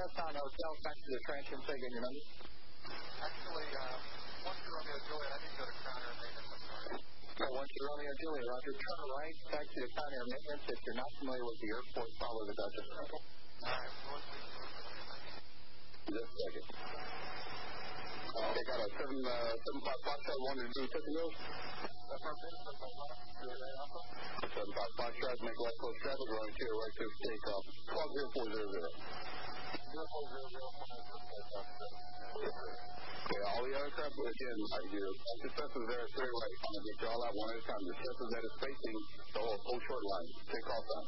Tesson Hotel, back to the transient, say again your number. Actually, 1 Romeo Juliet, I need to go to Crown Air Maintenance. I'm sorry. 1 Romeo Juliet, Roger. Turn right, back to the Crown Air Maintenance. If you're not familiar with the airport, follow the Dutchess. All right. Just a second. They got a 75 Foxtrot, 1 to 2 Tiffany Hills. 75 Foxtrot, make left close traffic, running to your right to takeoff. 12040. Okay, all the aircraft, again, your successes there are straight right. I'm going to get you all out one at a time. The successes that is facing the whole short line. Take off time.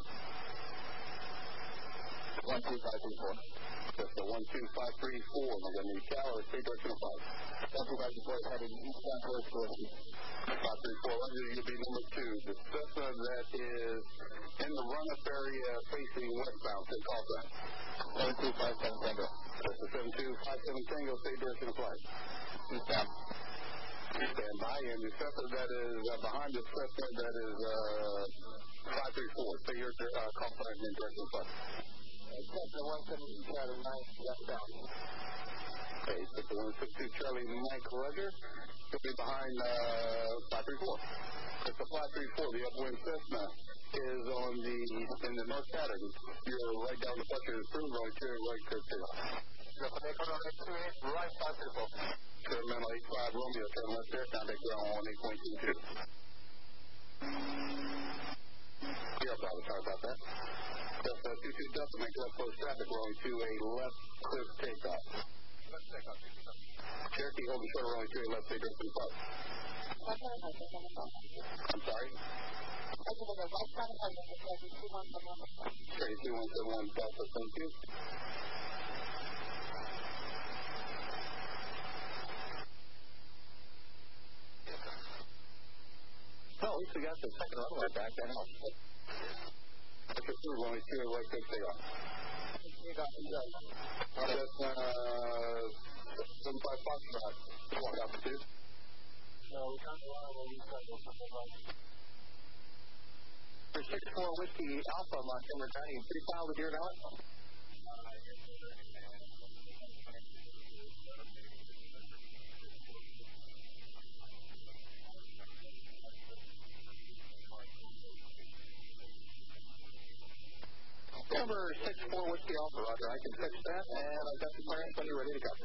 12534. That's the 12534. We're going to need Cal or state direction of 5. 12534 heading eastbound towards Gillespie. 534, you'll be number 2. The Cessna that is in the run-up area facing westbound. Take off time. 7257 Tango. That's the 7257 Tango, state direction of 5. Eastbound. Stand by, and the Cessna that is behind the Cessna that is 534. Stay here, call sign in direction of 5. Cessna 172 Charlie Mike, westbound. Okay, Cessna 162 Charlie Mike, Roger. You'll be behind 534. It's the 534, the upwind Cessna is in the north pattern. You're right down the pressure is through, right to right to takeoff. Right 534. Terminal 85 Romeo, turn left there, contact ground on 8.22. Yeah, sorry about that. That's 22 Delta, make left close traffic, rolling to a left cliff takeoff. Left takeoff. Cherokee, hold the short, rolling to a left take direction 5. I'm sorry? Cherokee 2171 Delta, thank you. Well, at least we got the second runway back. That helps. That's a through, rolling to a right cliff takeoff. That's 75 Foxtrot. Walk out for 2. For 64 Whiskey Alpha, Montgomery County, pre-filed with your knowledge? Number 64 Whiskey Alpha, Roger. I can fix that, and I've got the clearance when you're ready to go.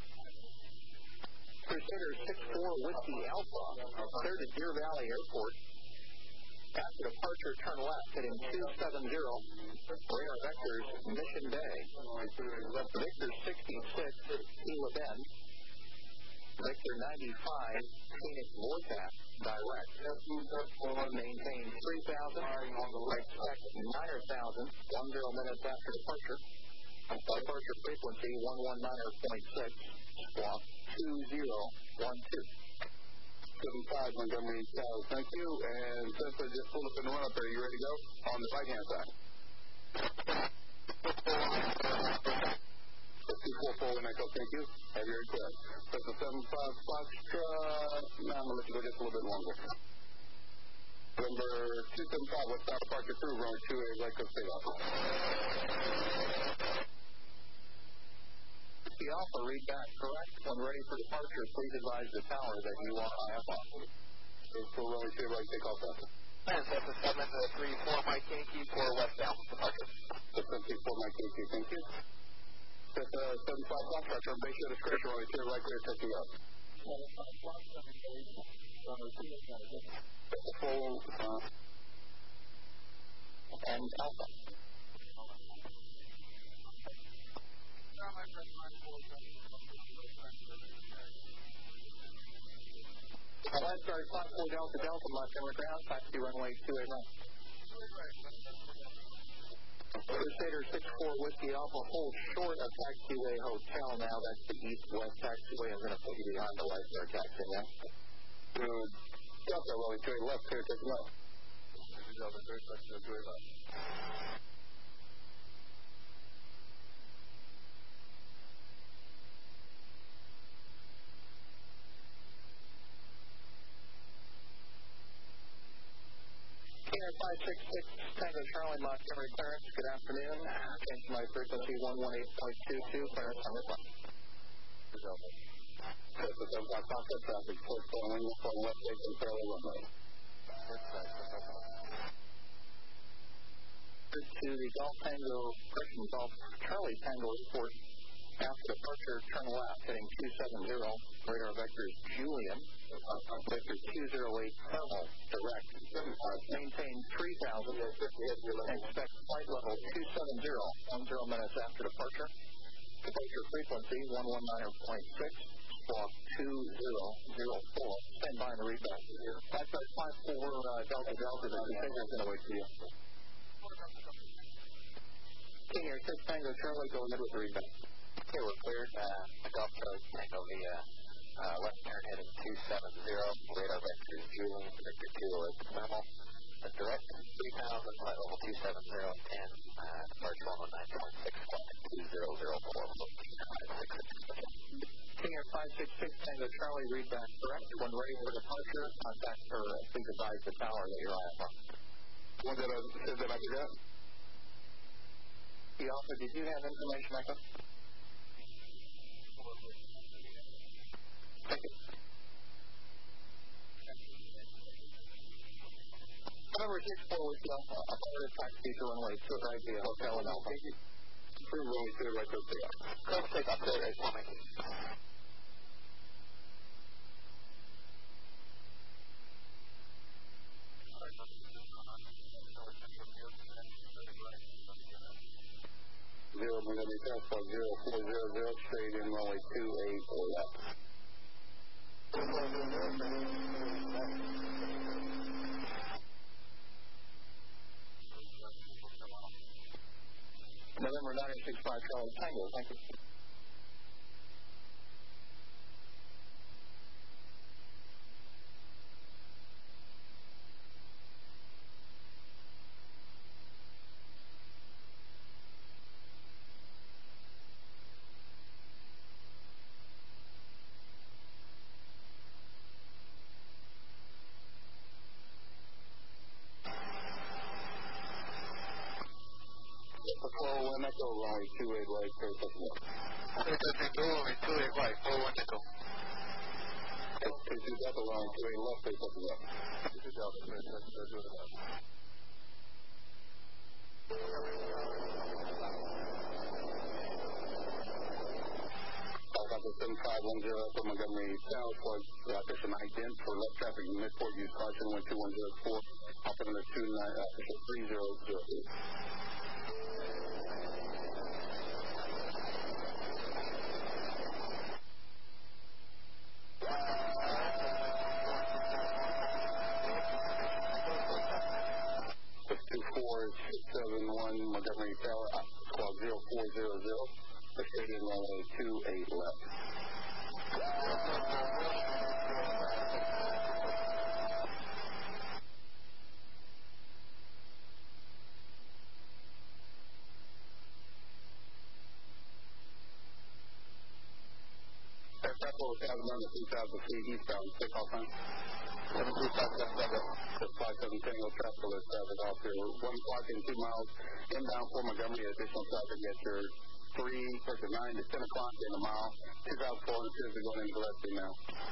Crusader 64 Whiskey Alpha, cleared at Deer Valley Airport. After departure, turn left, heading 270. Radar vectors, Mission Bay. Victor 66, Gila Bend. Victor 95, Phoenix Vortex, direct. Maintain 3,000. Expect 9,000, 10 minutes after departure. Departure frequency 119.6. Squawk 2012. 75 Montgomery South, thank you. And since I just pulled up in the run up there, you ready to go? On the right hand side. 244 when I go, thank you. Have your request. That's the 75 Foxtrot. Now I'm going to let you go just a little bit longer. Number 275 westbound departure through, runway 28 right cliff takeoff. The Alpha, read back correct. When ready for departure, please advise the tower that you are IFR. For runway 28 right takeoff. And that's the 734 Mike Yankee for westbound departure. 734 Mike Yankee, thank you. That's 75 Foxtrot, turn base your discretion, runway 28 right clear, taking up. That's the full, and Alpha. Last start, 54 Delta Delta, Montgomery ground, taxi runway 28 right. Crusader 64 Whiskey Alpha, hold short of Taxiway Hotel now. That's the east-west taxiway. I'm going to put you behind the light star taxi now. Delta rolling 28 left, clear, taking left. Delta 28 left. KX 566 Tango Charlie, Montgomery clearance. Good afternoon. Change my frequency 118.22. Clearance on this one. Contact traffic, 4 uniform West Station, Fairway runway. To the Golf Tango, correction, Golf Charlie Tango Airport. After departure, turn left, heading 270. Radar vector is Julian. Vector 208 thermal, direct. Maintain 3,000. Expect flight level 270, 10 minutes after departure. Departure frequency 119.6. Squawk 2004. Stand by and read back. That's 54 Delta Delta. The configure is going to wait for you. King Air 6 Tango Charlie, go ahead with the readback. Okay, we're cleared. Golf Charlie Tango via left turn heading 270. Radar vector is Julian, Victor 208 thermal. Direct 3,000, flight level 270, 10, departure 119.6, squawk 2004. King Air 566 Tango Charlie, readback correct. When ready for departure, contact or please advise the tower that you're on. One that I said that I forgot. The officer, did you have information, Echo? Thank you. Number 64 with you. Operator taxi to runway 2 right via Hotel and Alpha. Runway 2 right there. Let's take up there, Tommy. We're going to be transport 0400, straight in runway 28 or left. November 965 Charlie Tango, thank you. Runway 28 right, clear taking off. Runway 28 right, 41 Echo. This is Delta, runway 28 left, clear taking off. This is Delta, clear taking off. Alpha 7510 from Montgomery Southward, Fisher 910 for left traffic in Midport, use caution 12104, Alpha number 29, 3003. Montgomery Tower, squawk 0400, straight in runway 28 left. Aircraft will have under 3,000 feet eastbound, takeoff time. 727 Tango traffic alert traffic off here. 1 o'clock and 2 miles inbound for Montgomery. Additional traffic at your 9 to 10 o'clock in a mile. 2,400 feet are going into Gillespie now.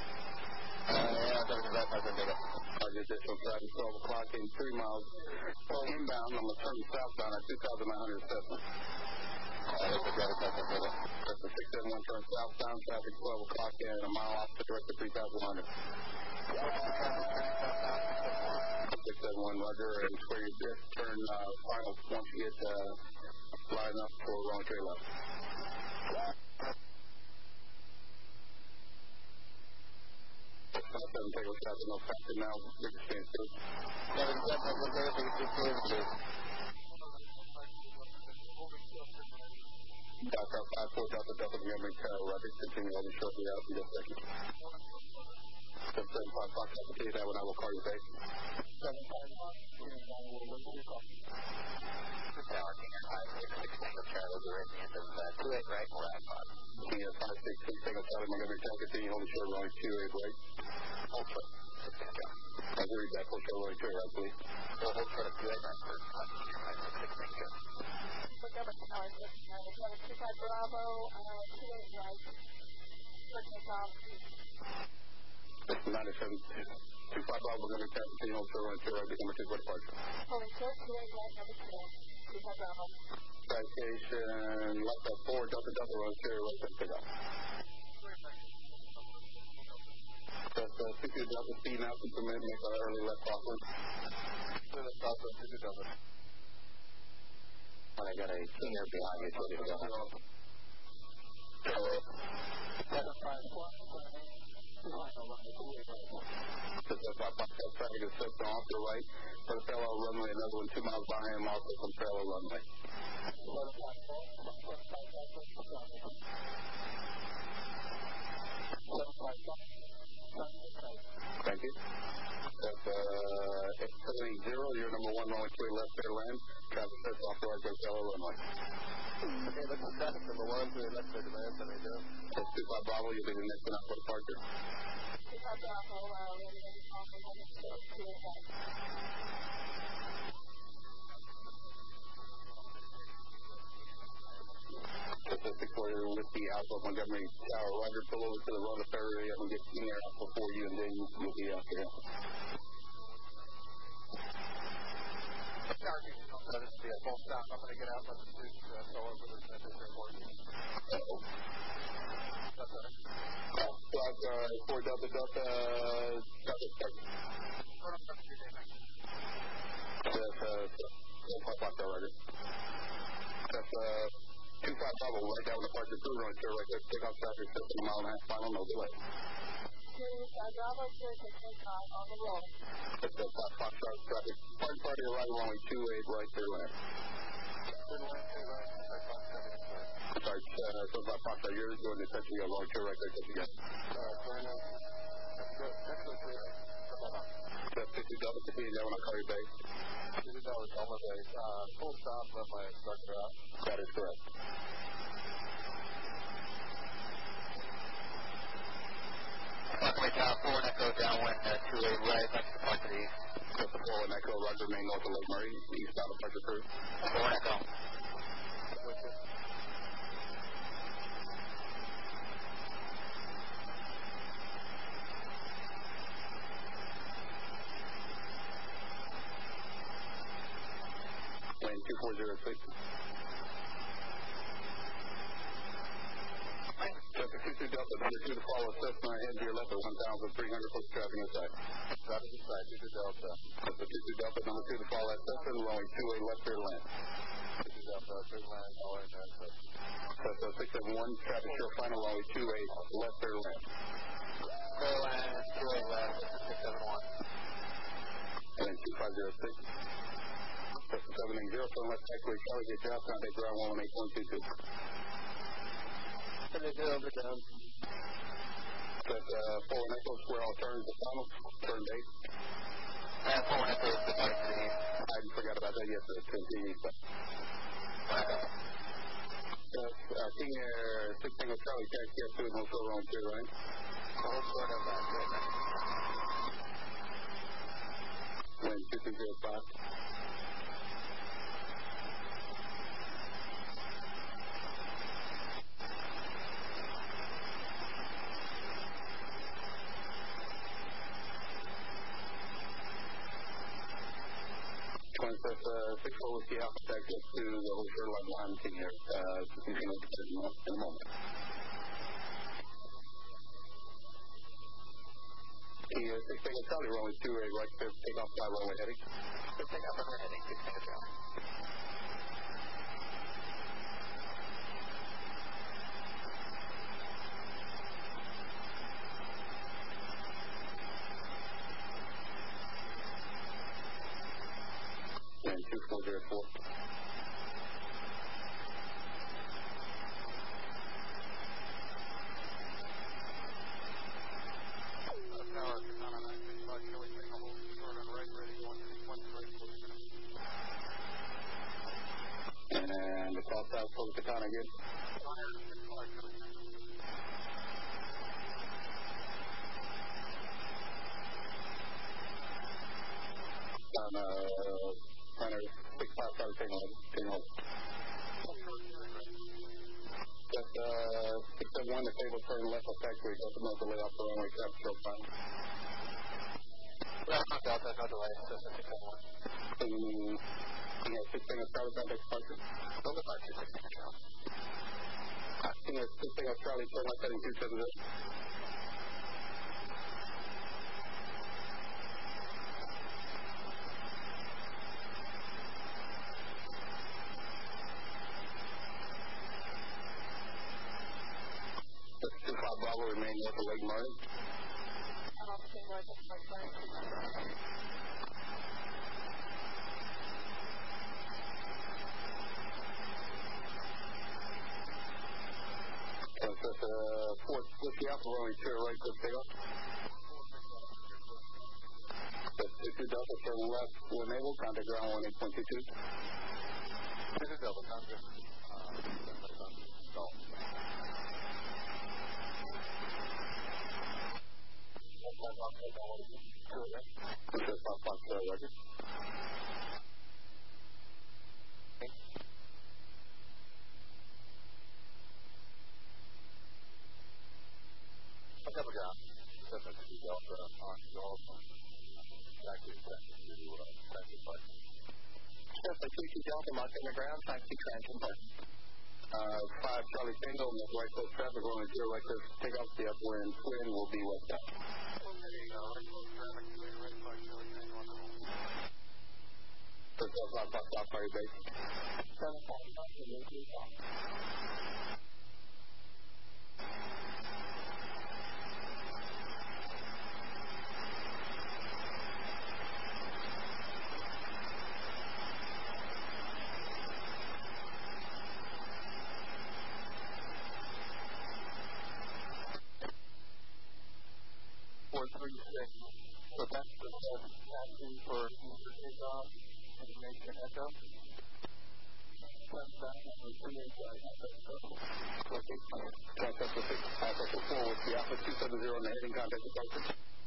Additional traffic 12 o'clock and 3 miles inbound. I'm going to turn southbound at 2,900 Cessna. That's the 671 turn southbound. Traffic 12 o'clock and a mile off the direct to 3,100. 671 Roger, and square your disc, turn final once you get fly enough for runway 3 left. 7 take off traffic, no faster now, big experience too. 7 Delta, Delta 54 Delta Delta Montgomery Tower, Roger, continue holding shortly out in just a second. 775 Fox, I'll continue that when I will call you back. 775 Tower, King Air 566 Tango Charlie, we're at the end of 28 right, we're at 5. King Air 566 Tango Charlie, Montgomery Tower, continue holding short runway 28 right. Ultra, 16 John. read that full show right here, please. We'll hold short of 2 8 9 for 6 Joe. Government Tower 25 Bravo, 28 right. Looking off. That's 97. 25 Bravo, we're going to continue on shore right here, right, number 2 for departure. Holding short, 28 right, number 2. 25 Bravo. Citation, left at 4, Delta Delta, right here, right at pickup. That's 60 Delta speed now, to permit make our early left crosswind. Left crosswind, 60 Delta. I got a Kinger behind me, 20 Delta. Hello. 754. That's why traffic is set off the right for the parallel runway, another one 2 miles behind him, also from parallel runway. Thank you. That's X30, your number 1 runway 2 left fair land. Traffic sets off the right for the parallel runway. Okay, that's the traffic number 1 2 left fair demand, how many Joe? That's 25 Bravo, you'll be the next one out for departure. 25 Bravo, That's a 640 with the Alpha Montgomery Tower. Roger, pull over to the Rona Ferry and we'll get King Air out before you, and then you'll be out there. Let us be a full stop. I'm going to get out and let the students go over this report. That's all right. 4 Delta Delta, traffic start. That's 5 Roger. That's 25 Bravo, right down the departure through run, sure, right there. Take off traffic, 15 mile and a half, final, no delay. 25 Bravo, on the roll. That's 5 Foxtrot traffic. Party right, runway 28, right there, left. I'm sorry, so 5 Foxtrot, you're going to touch me a long sure right there, touch again. That's 50 Delta, continue down on Curry Bay. $50 Elma Bay. Full stop, let my instructor out. That is correct. Runway Tower 4, Echo downwind, 28 right, back to departure the east. That's the 4 Echo, Roger, remain north of Lake Murray, eastbound departure crew. 4 Echo. Lane 2406. Delta 22 Delta, number 2 to follow Cessna, head to your left at 1,300 foot traffic inside. Traffic inside, 22 Delta. Delta 22 Delta, number 2 to follow Cessna, runway 28 left rear land. 22 Delta, clear land, all right, Cessna 671, traffic share final, runway 28 left rear land. Clear land, 28 left, 671. Lane 2506. Cessna 780, turn left, taxiway Charlie, get down, contact ground 118.22. 70 over down. That's 4 Echo, square all turns, the final, turn 8. 4 Echo, departing to the east. I forgot about that yesterday, continue east. That's King Air 6 Tango Charlie, taxi at 2 and also wrong 2, right? Hold short of that, Lane 2205. That's 6 Whiskey Alpha taxi to the whole Sherlock line, King Air. You can look at it in a moment. King Air 6 Tango Charlie, runway 28 right, take off 5 runway heading. Take off runway heading, 6 Tango Charlie. And 2404. Tower, Katana 965, Chili, signal hold short on right, ready, 1 right, And the call south for Katana again. Runner 65 Charlie Tango. Just 671, the table turn left of factory, just about the layoff for runway traffic show time. Well, no Delta, no delay, Cessna 671. You have 6 Tango Charlie contact departure. No departure, 6 Tango Charlie. 6 Tango Charlie, turn left heading 270. Bravo remain north of Lake Martin. I'm also north of Lake Martin. So it's Fort Whiskey Alpha runway 2 right to takeoff. That's 62 Delta, turn left when able, contact ground 18.22. This is Delta, sounds good. Double ground. Cessna 2 Delta on Golf. Taxi to Taxi Park. Cessna 2 Delta, mark in the ground, taxi Transit Park. 5 Charlie Tango, right coast traffic, runway 0 right coast takeoff. The upwind twin will be westbound. South Fire Base. 436. So that's the taxi for future takeoff. Information echo. Sunset number 385. Okay. Contact with 4 with the Alpha 270 on the heading contact departure.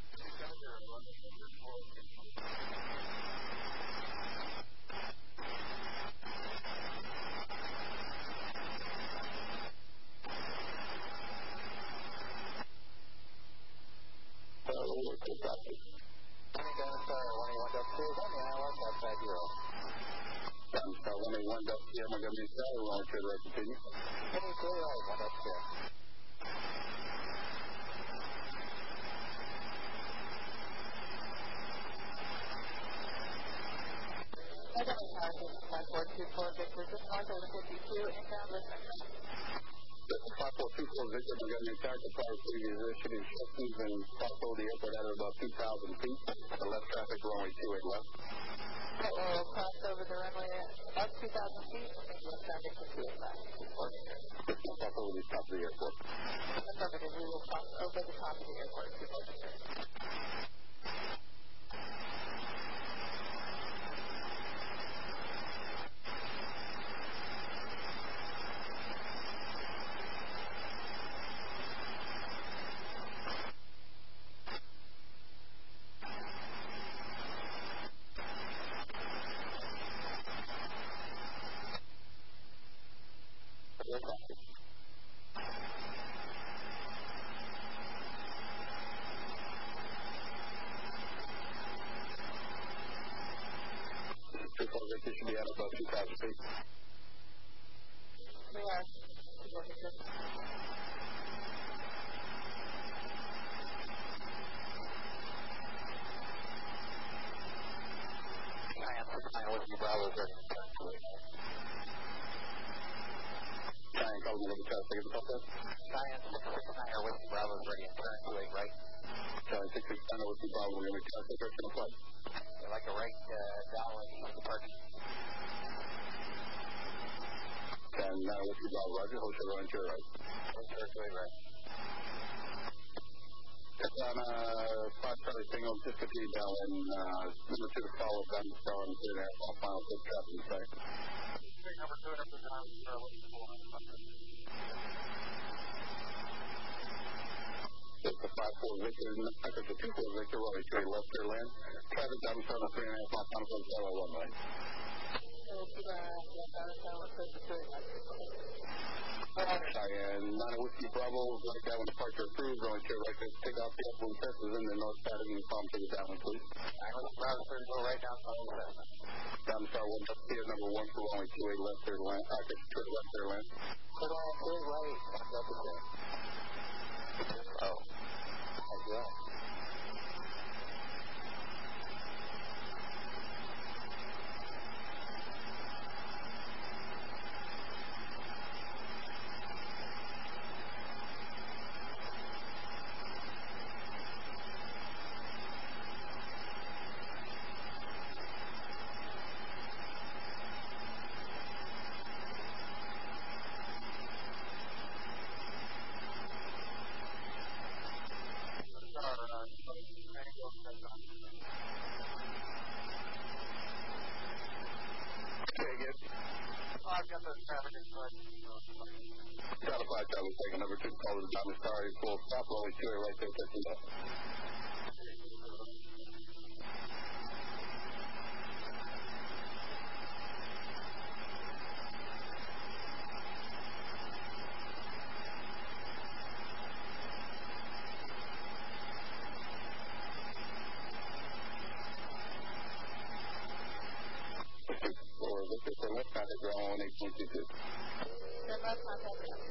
181 Delta Sierra, Montgomery Sky, we're on trade right continue. Any clear right, 1 Delta Sierra. Montgomery Sky, 5424 Victor, just north of the 52, inbound listener. This is 5424 Victor, Montgomery Sky, the prior previous issued instructions and crossed over the airport at about 2,000 feet. The left traffic, runway 28 left. We'll cross over the runway about 2,000 feet and we'll traffic to 2 left. This will cross over the top of the airport. Affirmative, we will cross over the top of the airport. This should be at about 2,000 feet. We are. Bravo, very Cheyenne, call me over to take the top there. Cheyenne 669 with Bravo, ready and turn to 8 right. Cheyenne 669 with Bravo, we're going to take direction of flight. Like a right down east of parking. And now with Bravo, Roger, hold your right to your right. Turn to 8 right. It's on 5 Charlie Single, just continue down and number 2 to follow down the star and clear that all final foot traffic in sight. Number 2 and number 9, It's the 5 Victor, after the 24 Victor, runway 28 left clear land. Traffic down south on 3.5 mile conflict Bravo runway. Cheyenne, 9 Whiskey Bravo, right down with departure approved, runway 2 right there. Take off the upwind test is in the north side of the palm to the downwind, please. Bravo, go right down south. Down star 1, up here, number 1 for runway 28 left clear land. Left clear land. Put on clear right. Oh. As well. Solid 5 Charlie, taking number 2, call to the Diamond Star, full stop, only 2 right there, touching up. For Victor, for left contact ground 1822. Left contact ground.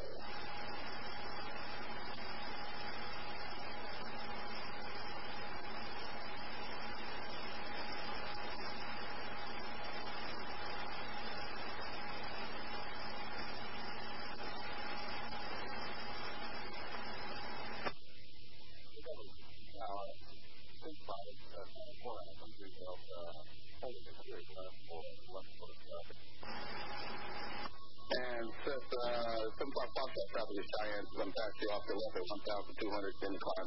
And set 7 o'clock Foxtrot traffic is Cheyenne, so I'm past you off the left at 1,200 in the climb.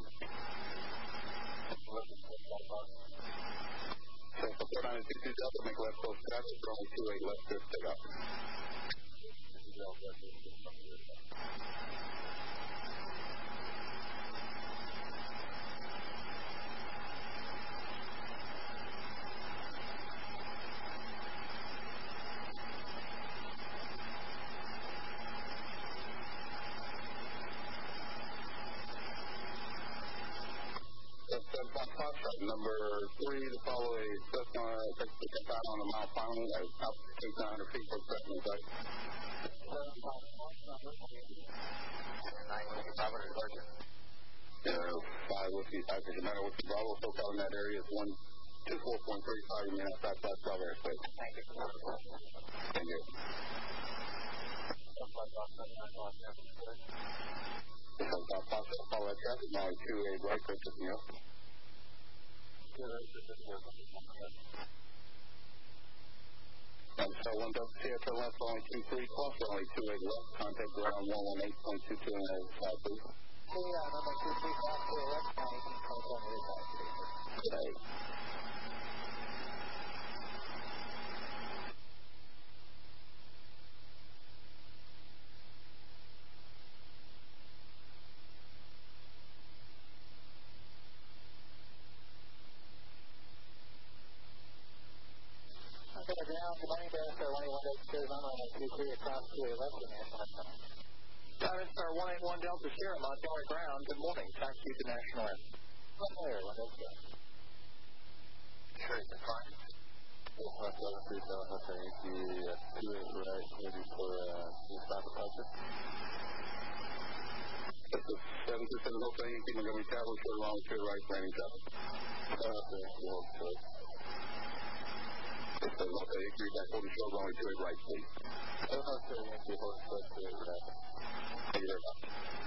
So for 4962 Delta, make left close traffic, runway 28 left, clear take off. Foxtrot number 3 to follow a Cessna Texas Capano on the mile final at about 2,900 feet for second right. 5 Whiskey, 5 Commander Whiskey Bravo, so far in that area is 124.35, you mean outside Flat 12 airspace. Thank you. Thank you. Foxtrot, follow that traffic, now 28 right, clear to me up. And so 1 Delta Sierra left, only 23, cross only 28 left, contact ground 118.22 and a south, please. Number 23, cross to the left, 18.27 south, please. Okay. Ground, good morning, Diamond Star 181 Delta Sierra, runway 23 across to the left of National F. Diamond Star 181 Delta Sierra, Montgomery ground, good morning, taxi to National F. There, 1 Delta Sierra. Sure, you can find it. North 11 South, I'll say the 28 right, ready for eastbound departure. This is 727 Hotel Yankee, Montgomery Travel, short long to the right, landing traffic. Okay, hold short. It's a Hotel Yankee, back holding short, long to the right, please. Hotel Yankee, hold short to the right. Thank you very much.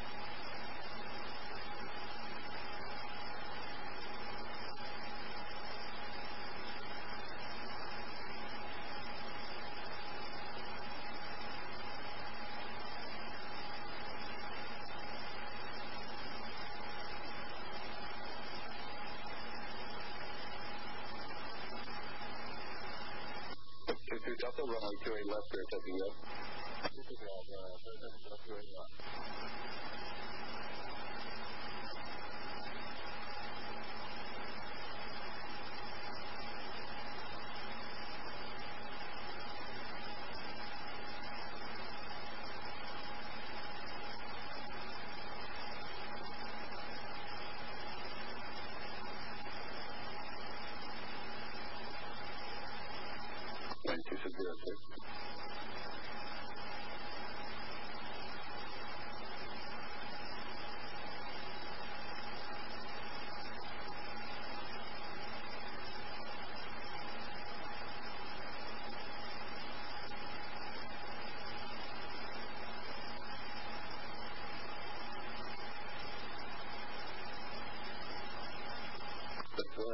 Delta, runway 28 left, clear, taking up.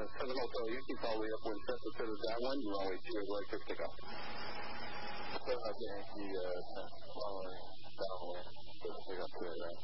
7 Hotel Yankee, follow up when Cessna to the downwind, runway 2 right for takeoff. 7 Hotel Yankee, following downwind, pick up to that.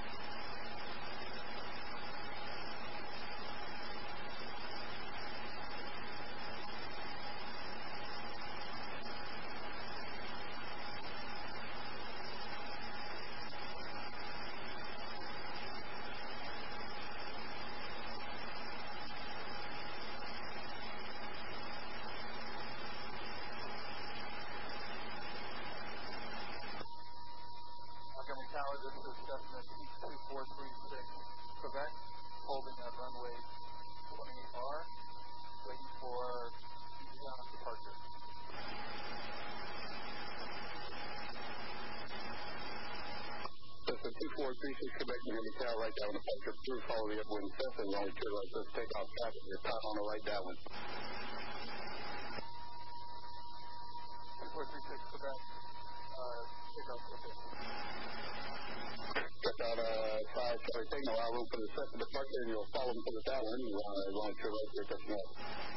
Tower, this is Cessna 2436 Quebec, holding at runway 28R, waiting for eastbound departure. Cessna 2436 Quebec, you're going to tower right down departure through, follow the upwind Cessna, and only two right, let's take off traffic, your time on the right downwind. 2436 Quebec, take off okay. Got that 5 Charlie signal, allow room for the Cessna departure, and you'll follow them to the downwind, and only two right, you're touching up.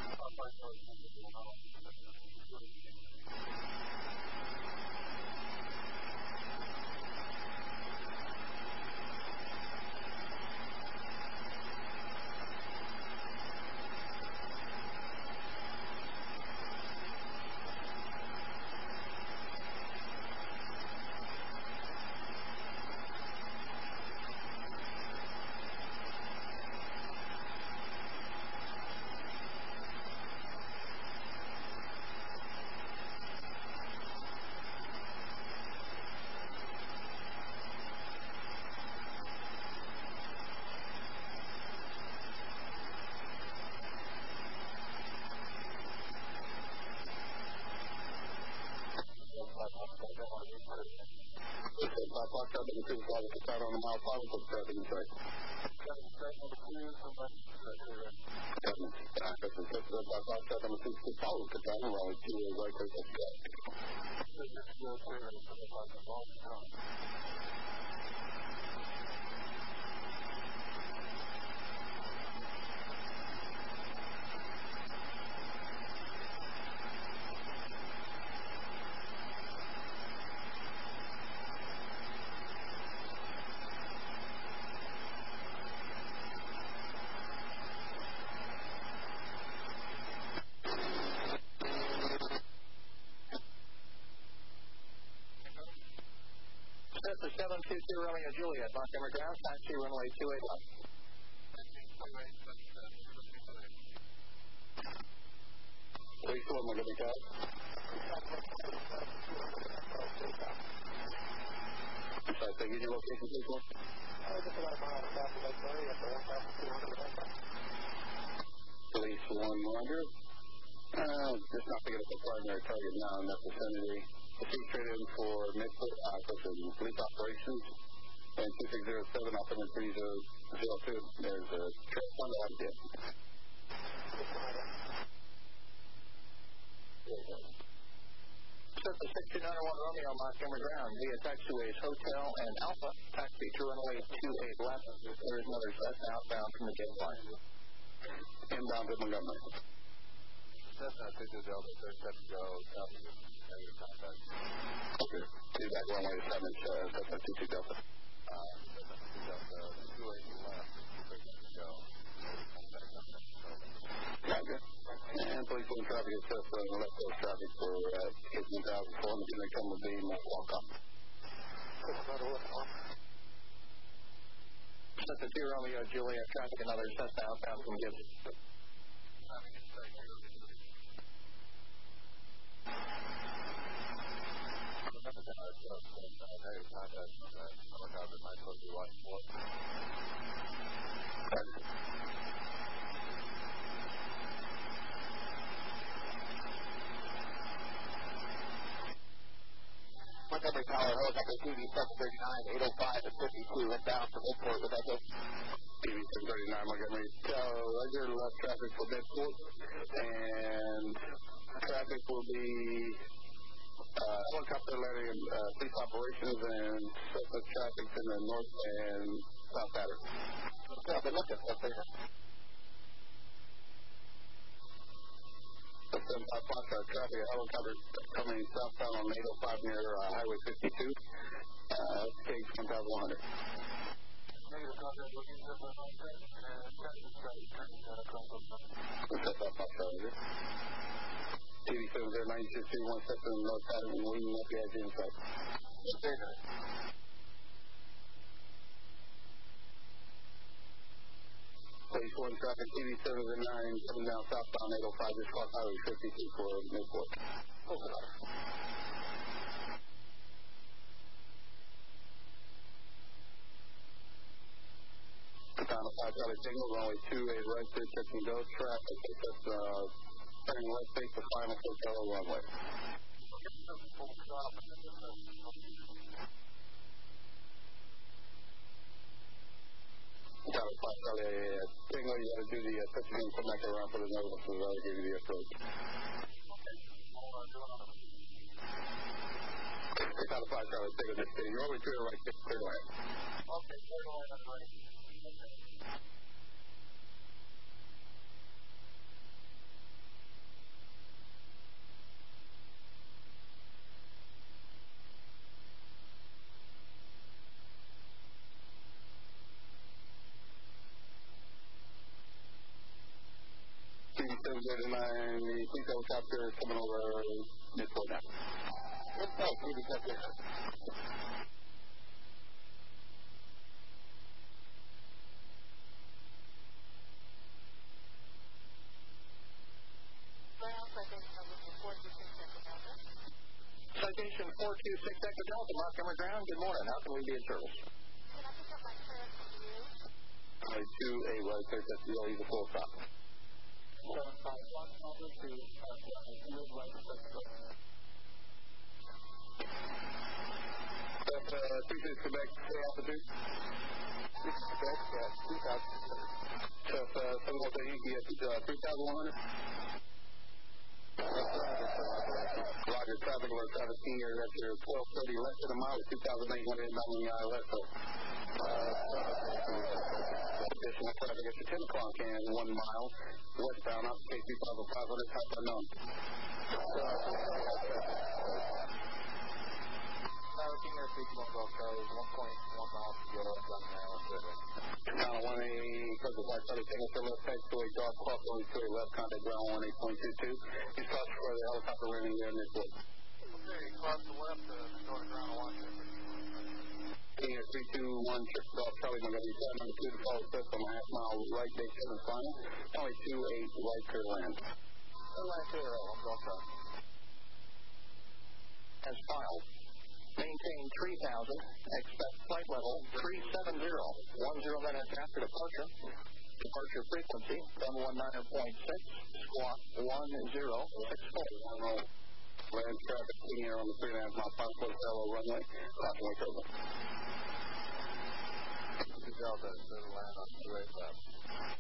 Start on the mile 5 and put traffic in sight. Cessna 722 Romeo Juliet, Montgomery ground, taxi runway 28 left. Please go on, Montgomery Tower. I'm sorry, say, your location, please, one. Just about a mile south of Lake Murray at the 1,200. Police 100. Just not picking up the primary target now in that vicinity. Proceed straight in for Midfoot, police operations, and 2607 off in 3002. There's a trip on the line there. Cessna 6901 Romeo, Montgomery ground, via taxiways Hotel and Alpha, taxi to runway 28 left. There is another Cessna outbound from the gate line. Inbound to Montgomery. Cessna 2 Delta, third set to go, W. Okay. See that runway 7, Cessna 22 Delta. Cessna 2 Delta, 280 left, third set to go. Okay. And police one traffic at Cessna and left coast traffic for 18,004, and they come with the walk-up. Cessna 2 Romeo Juliet, traffic another Cessna outbound from Gibson. Montgomery Tower, hold number TV 739, 805 and 52, inbound from Midport with Echo. TV 739 Montgomery Tower, regular left traffic for Midport, and traffic will be helicopter landing police operations and surface traffic in the north and south pattern. Good looking, 75 Foxtrot traffic, a helicopter coming southbound on 805 near Highway 52. Stage 1100. Negative contact, looking at the contact, and traffic turning across the front. Set that Foxtrot here. TV7 there, 9631, set to the north side and winging up the edge inside. Very nice. Stage 1 traffic, TV7 to 9, coming down southbound 805, just cross Highway 52 for Midport. Down to 5 Charlie signal, runway 28 right, clear, touch and go, traffic, that's turning left, face the final hotel runway. Got it, 5 Charlie signal, you got to do the touch and come back around for the notice, so that'll give you the approach. Got a 5 Charlie signal, just kidding, you're over to the right, clear to land. Okay, clear to land, that's right. TV7 the police helicopter is coming over Midport now. Midport, TV7. Citation 426 Echo Delta, Montgomery Ground. Good morning. How can we be in service? Can I pick up my clearance from you? 28 right, clear, touch and go, he's a full stop. 75 Foxtrot to right, That's 36 Quebec, altitude. 6 Quebec, 2,000. So, 718 3,100. Roger, traffic alert, traffic senior, that's your 1230 less than a mile, 2,800 inbound on the ILS. So, additional traffic at your 10 o'clock and 1 mile westbound up to K2500, top unknown. Senior 321 Charlie, 1.1 miles to the left on Down 1A, Circle 5, Charlie, signal for left taxiway, golf clock, only to a left, contact ground 18.22. He's crossing for the helicopter landing there in this way. Okay, cross the left, go to ground 1. Senior 321, trip golf, Charlie, Montgomery, 792 to follow step on a half mile right, base 7 final, only 28 right, clear land. Land clear, I'm golf south. As filed. Maintain 3,000. Expect flight level 370. 10 minutes after departure. Departure frequency 719.6. Squawk 1064. Land traffic senior on the 3.5 mile passport fellow runway. Crossing way over. Delta, so land on 285.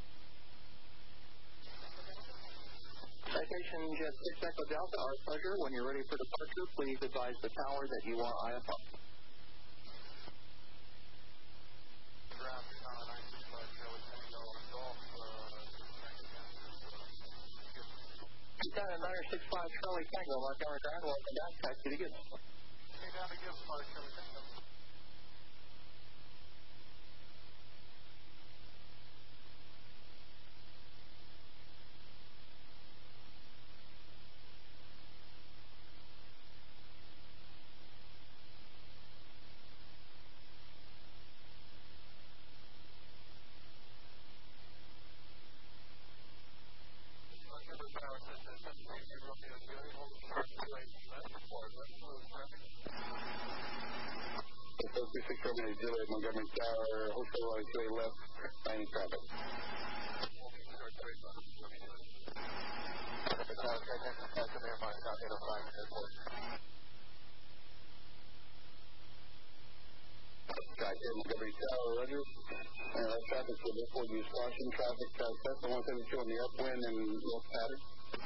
Citation Jet 6 Echo Delta, our pleasure. When you're ready for departure, please advise the tower that you are IFR. Ground 965 Charlie, Tango on golf, Down at 965 Charlie Tango, Montgomery Ground. Welcome down. Taxi to Gibbs. Hey, down to Gibbs, Charlie Tango. Juliet, Montgomery Tower, Hotel Runway 28 left, landing traffic. Sky 10, Montgomery Tower, Roger. Traffic for this one, use caution. Traffic, Cessna 172 on the upwind and north pattern.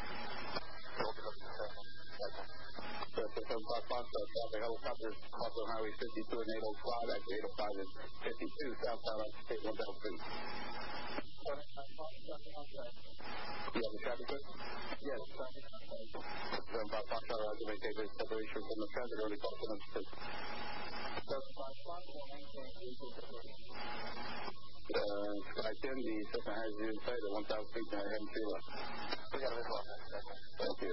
Traffic traffic helicopters cross on Highway 52 and 805, actually 805 and 52, southbound on State 1 Delta. You have the traffic clear? Yes, traffic in. The Cessna has you inside at 1,000 feet, now heading 3 left. We got a visual on that. Thank you.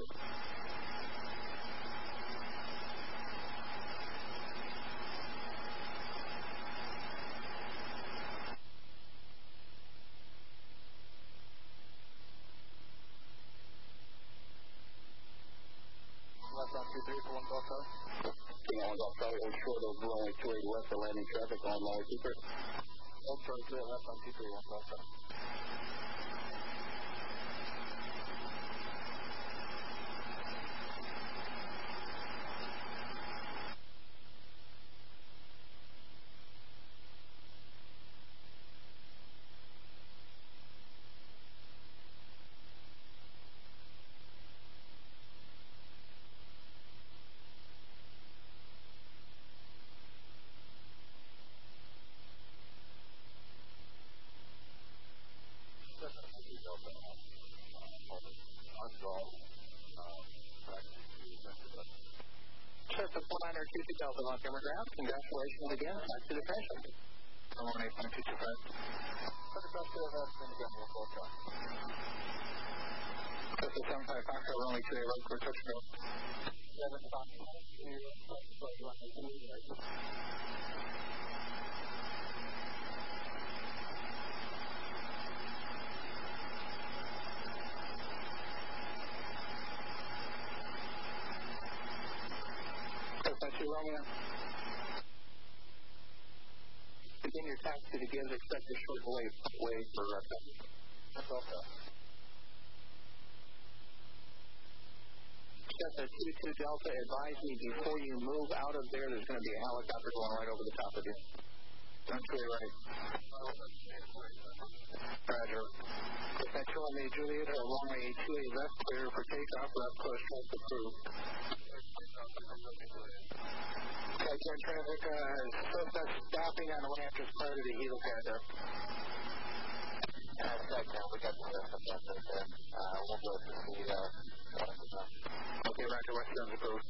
Left on 23 for 1 Golf Tower. King on Golf Tower, hold short of runway 28 left for landing traffic on runway 23. Hold short clear left on 23 1 Golf Tower. Surface 192 Delta Montgomery ground. Congratulations again. Back to the pressure. 18.225. Surface Delta left and again 1 Golf Tower. Surface 75 Foxtrot runway 28 right for touchdown. 7 Foxtrot 2 runway 28 right. Romeo. Begin your taxi to give. Expect a short wait for Delta. Cessna 22 Delta, advise me before you move out of there, there's going to be a helicopter going right over the top of you. Don't clear right. Roger. Cessna 2 Romeo Juliet, runway 28 left, clear for takeoff, left close, trust approved. Again, traffic Cessna stopping on the ramp just prior to the helipad there. We got the Cessna right there. We'll go to the Okay, Roger, Westbound approved.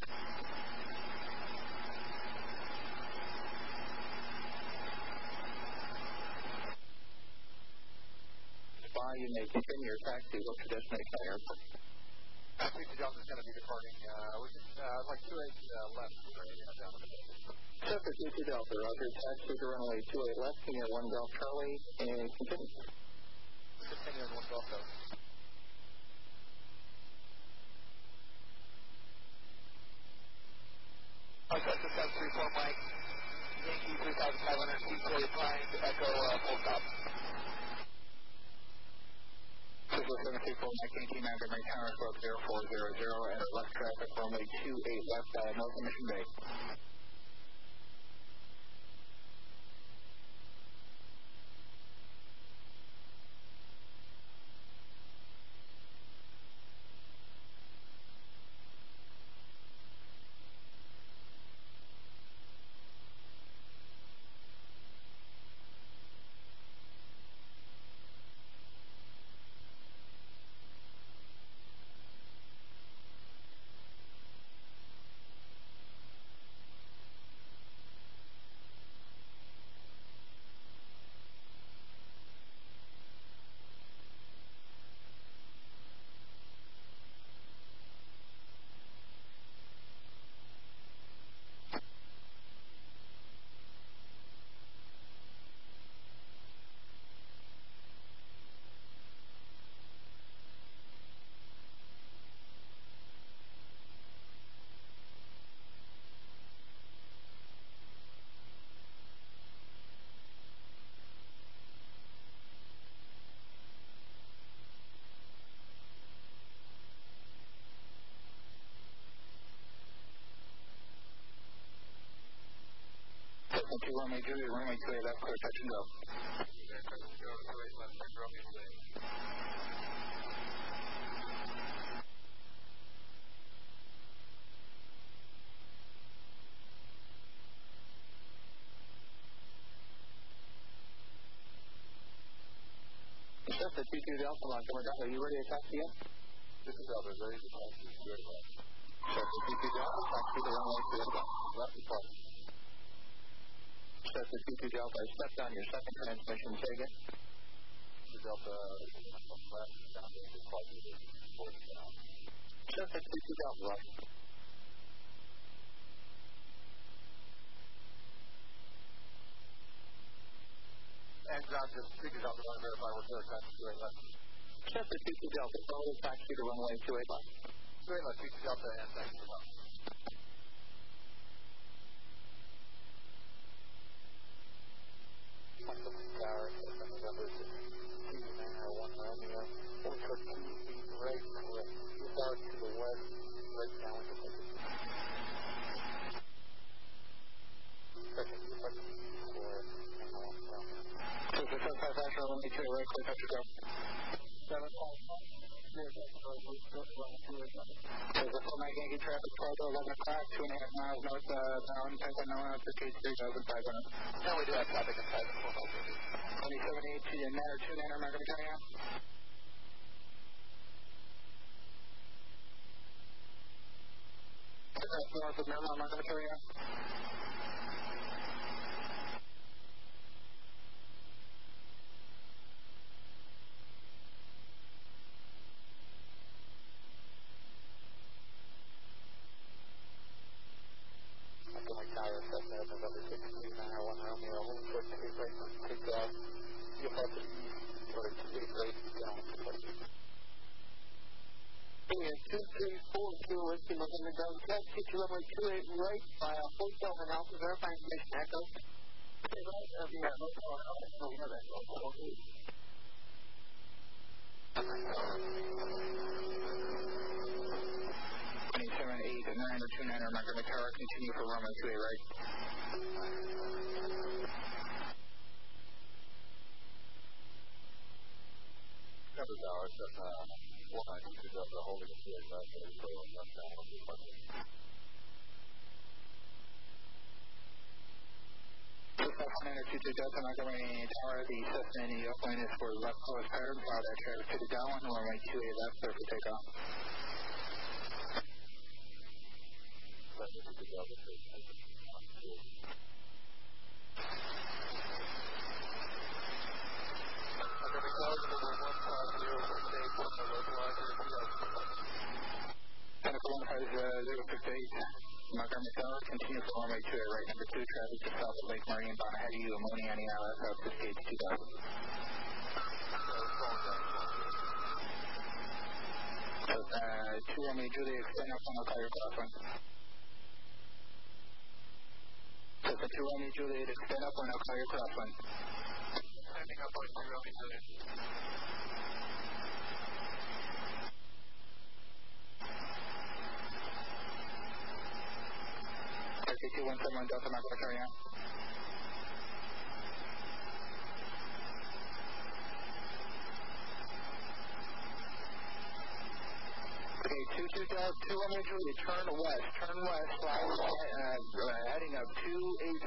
You may continue your taxi up to destination airport. Taxi to Delta is going to be departing. Like 28 left. Down to the Cessna 22 Delta, Roger. Taxi to runway 28 left, King at 1 Golf Charlie, and continue. Continue on 1 Golf Tower. Cessna 734 Mike. Yankee 3,500 feet, clear primed, Echo full stop. Cessna 734 Mike, Yankee Montgomery Tower, Club 0400, and left traffic, runway 28 left, North Mission Bay. Cessna 2 Romeo Juliet, runway 28 left, clear touch and go. Cessna 22 Delta, Montgomery Delta, are you ready to taxi yet? This is Delta, ready to taxi. Good. Cessna 22 Delta, taxi to runway 28 left. Left depart. Cessna 22 Delta, I stepped on your second transmission, say again. Delta, left, down to the quadruple, 40 down. Cessna 22 Delta left. And John, just speakers out the one verify what's the taxi to 28 left. Cessna 22 Delta, follow taxi to runway 28 left. 28 left, 22 Delta, and taxi to left. Tower, November 16, 1 Romeo, 114 feet right, correct. South to the west, right down to the second for So the 75 Asher, runway 28 right, clear touch to go. 7 So the full night Yankee traffic, 12 to 11 o'clock, 2.5 miles northbound, Type 1 to Case 3,500. Now we do have traffic inside the 2782 and Matter 2 Niner, Markham County. North of Miramar, Markham County. Tower, Cessna, November 16, 1 Romeo, 114 right, take off. You'll have to east, sort of 28 right, down to the 234 Kilo Whiskey, looking to go. Taxi to runway 28 right by a hotel and Alpha, verify information, Echo. Okay, right, yeah, no problem. We have that. 27-8 and 9 or 2 9 Montgomery Tower, continue for runway 28 right. 7 Tower, Cessna 192 Delta, holding 28 left, and it's going left down on the apartment. Cessna 192 Delta, Montgomery Tower, the Cessna in the airplane is for left close pattern, follow that traffic to the downwind, runway 28 left, clear for takeoff. Cessna 2 Delta, Pinnacle 15068, Montgomery Tower, continue for runway 28 right, number 2, traffic to south of Lake Marine, bound ahead of you, Ammonia on the ILS, out to Gate 2000. So, 2 Romeo Juliet, extend up on the call your crosswind. So, 2 Romeo Juliet, extend up on the call your crosswind. Standing up on 2 Romeo Juliet. KT 171 Delta, Montgomery County. Okay, 22 Delta, 2 Romeo Juliet, turn west, heading up 280.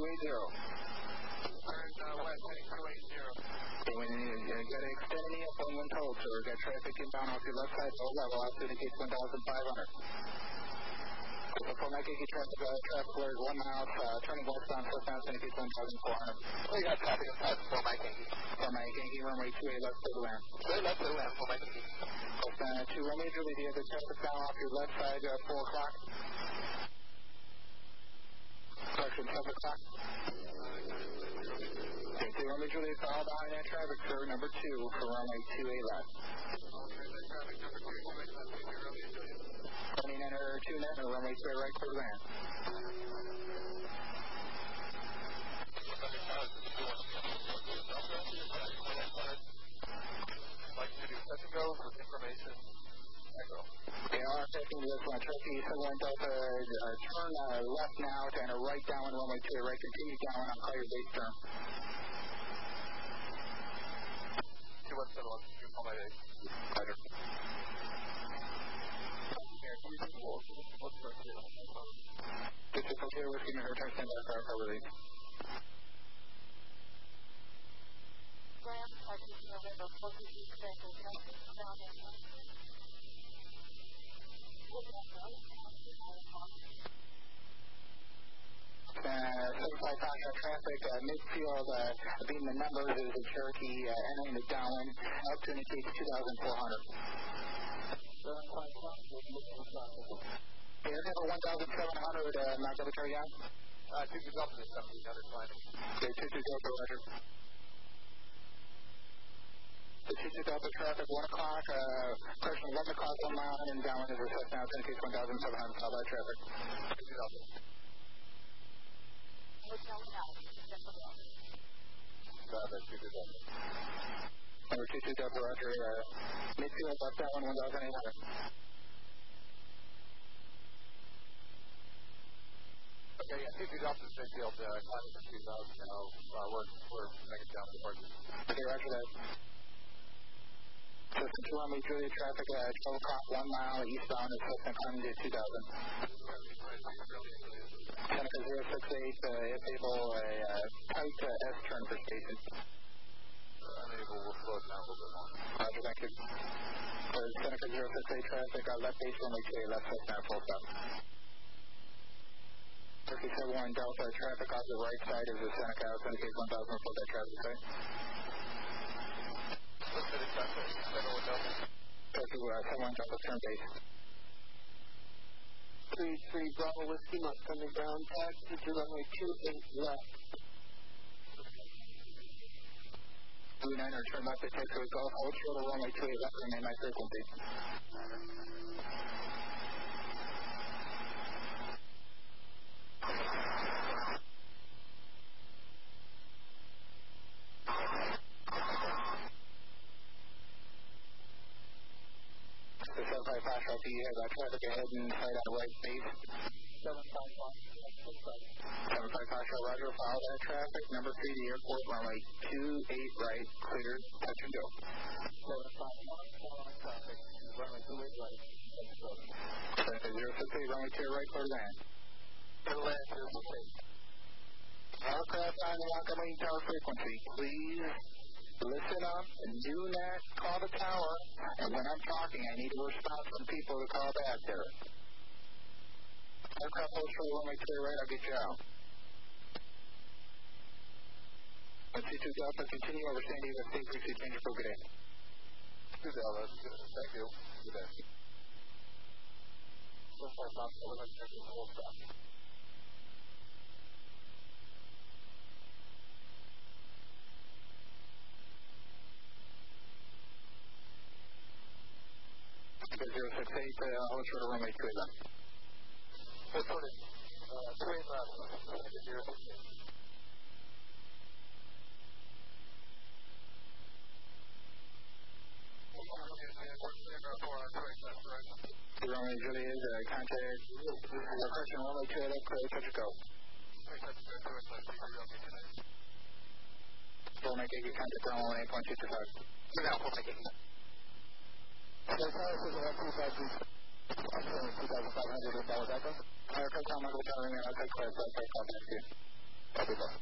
Turn west, heading 280. Okay, when you got to extend the up on one told, so we've got traffic inbound off your left side, low level, out to the gate 1,500. For my Yankee traffic alert 1 mile, turning westbound, southbound, Syndicate 1,400. We got traffic inside for my Yankee. For my Yankee, runway 28 left to the land. Straight left to the land for my Yankee. 2 Romeo Juliet, the other traffic down off your left side, 4 o'clock. Correction, 7 o'clock. Okay, 2 Romeo Juliet, all behind that traffic, sir, number 2 for runway 28 left. Traffic number 2, 28 left, 2 Romeo Juliet. 29 or 2 9 runway 28 right, clear land. Like to do touch and go with information. Echo. Okay, all taking this one, Turkey 71 Delta, turn left now to enter right downwind, runway 28 right, continue downwind, I'll call your base term. 2171, you call my base. Roger. This is okay, whiskey, November, turn stand by, car release. Ram, November, 42 Central, Texas, down in 75 Tasha traffic, midfield, being the numbers is the Cherokee entering the downwind, up to indicate 2,400. Air number 1,700, Montgomery Charlie Young. 2 Delta to 1700 climbing. Okay, 2 Delta, roger. The 2 Delta traffic, 1 o'clock, correction, 11 o'clock, 1 mile, and downwind is assessed now, indicate 1,700, followed by traffic. 2 Delta. Traffic, 2 Delta. Number 2 Delta, roger, midfield, left downwind, 1,800. Okay, yeah, 2 Delta is midfield, climbing for 2,000 now. We're making down to the parking. Okay, roger that. System 2 runway Julia traffic at 12 o'clock, 1 mile, eastbound is Cessna climbing to 2,000. Seneca 068, if able, a tight S-turn for station. Unable, we'll slow it down a little bit more. Roger, thank you. Seneca 068 traffic, left base runway 28, left Cessna, full stop. Turkey 71 Delta traffic off the right side is the Seneca, indicate 1,000, full day traffic side. Turkey 71 Delta, turn base. 33 Bravo Whiskey, Montgomery ground, taxi to runway 28 left. 29er, turn left at Texas Golf, hold short of runway 28 left, remain my frequency. The 75 Flash RP, you have traffic ahead and right on right base. 75 Flash, roger, follow that traffic. Number 3, the airport, runway 28 right, clear, touch and go. 75 traffic, runway 28 right, touch and go. 068, runway 2 right, clear to land. Clear to land, 068. Aircraft on the Montgomery Tower frequency, please. Listen up and do not call the tower. And when I'm talking, I need a response from people to call back there. Aircraft hold short runway 2 right, I'll get you out. Let's see 2 Delta, continue over San Diego State, frequency change for good day. 2 Delta, thank you. Good day. Full stop. The 068, hold short of runway 2 left. Hold short of 2 left, 068. Runway Julia is contact. Correction, runway 2 left, clear, touch and go. Full make a contact, runway 8.225. Now, we'll make it. Okay, sorry, this is a 2,500 in Dallas Echo. Aircraft on Michael Tower, I'll take clear, contact you. Copy that.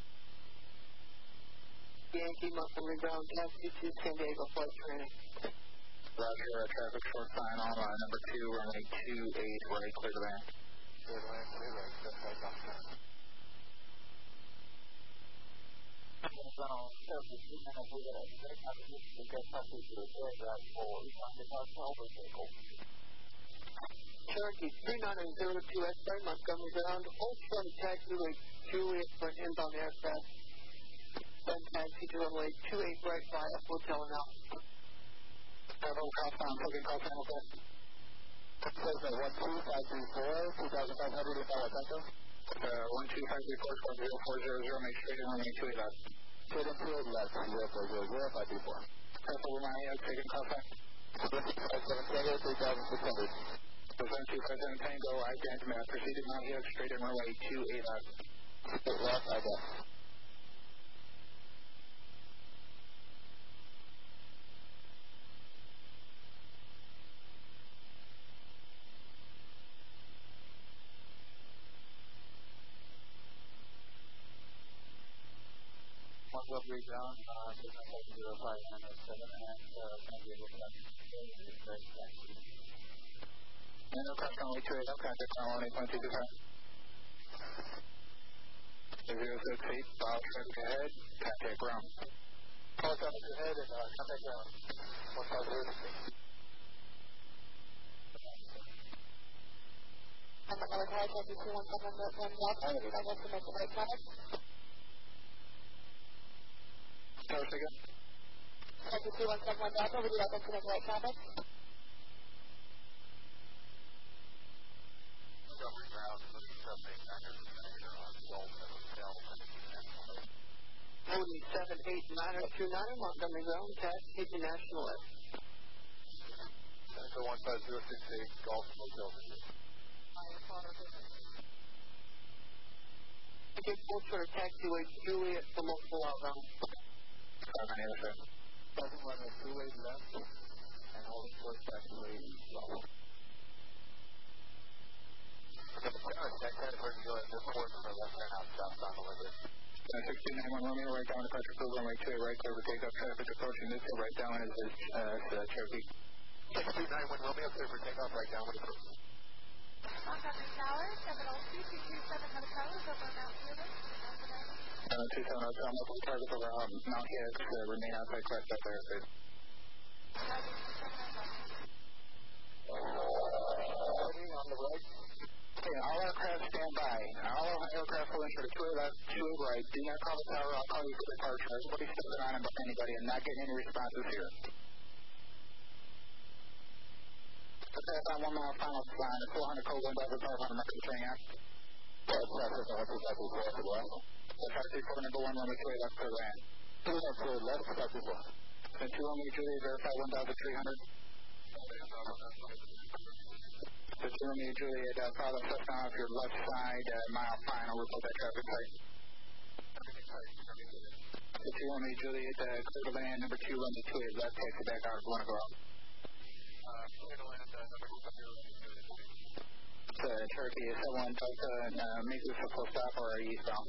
Yankee, Montgomery ground, taxi to San Diego flight training. Roger, traffic short sign on number 2, runway 28 right, clear to land. Clear to land, clear right, that's right, doctor. Cherokee 3902 S-Bay, Montgomery ground, hold short of taxiway Juliet for an inbound aircraft. Then taxi to runway 28 right via hotel and out. Bravo, Costdown, token call panel set. Cessna 12534, 2,500 in Dallas Echo. 12534, make straight in runway 28 left. Straight in 28 left, 0400, 534. Careful, Romania, taking call sign. 57 3,600. 7257 Tango, I grant map. Proceeded Mount Hill, straight in runway 28 left. 28 left, I got. Montgomery ground, 0597 and San Diego taxi. And no cross runway 28 left, contact runway 8.225. 068, file traffic ahead, contact ground. File traffic ahead and contact ground. 150. Montgomery Tower, Taxi 217 Delta, would you like us to make the right traffic? Tower, say again? Taxi 217 Delta, would you like us to make the right traffic? Montgomery ground, 78929 Montgomery ground, taxi International F. Central 15068, Golf Hotel. Take full short taxiway Juliet for local outbound. Doesn't run a two-way left and hold short taxiway east. That kind of hurt you at this point from the left turn out southbound delivery. 1691 Romeo, right down departure for runway 2, right clear for takeoff traffic approaching this hill, right down is Cherokee. 1691 Romeo, clear for takeoff, right down with approach. Montgomery Tower, 702-227 Hotel is over Mount Helix. 270 Hotel, multiple targets over Mount Helix, remain outside class out there. On the right. Okay, all aircraft stand by. All aircraft will enter the 2 left, 2 right. Do not call the tower, I'll call you for departure. Everybody stepping on about anybody and not getting any responses here. Pass on 1 mile final line, 400 cold wind over 500 Mercury train out. That's traffic, that's traffic, number 1, runway 2 left, clear land. 2 left, traffic 1. Then 2 runway Julia, verify 1,300. The 2 runway Julia, follow Cessna off your left side, mile final, report that traffic tight. The 2 runway Julia, clear to land, number 2 runway 2 left, taxi back out if you want to go out. Turkey is 71 Delta, and make this a full stop, or are you eastbound?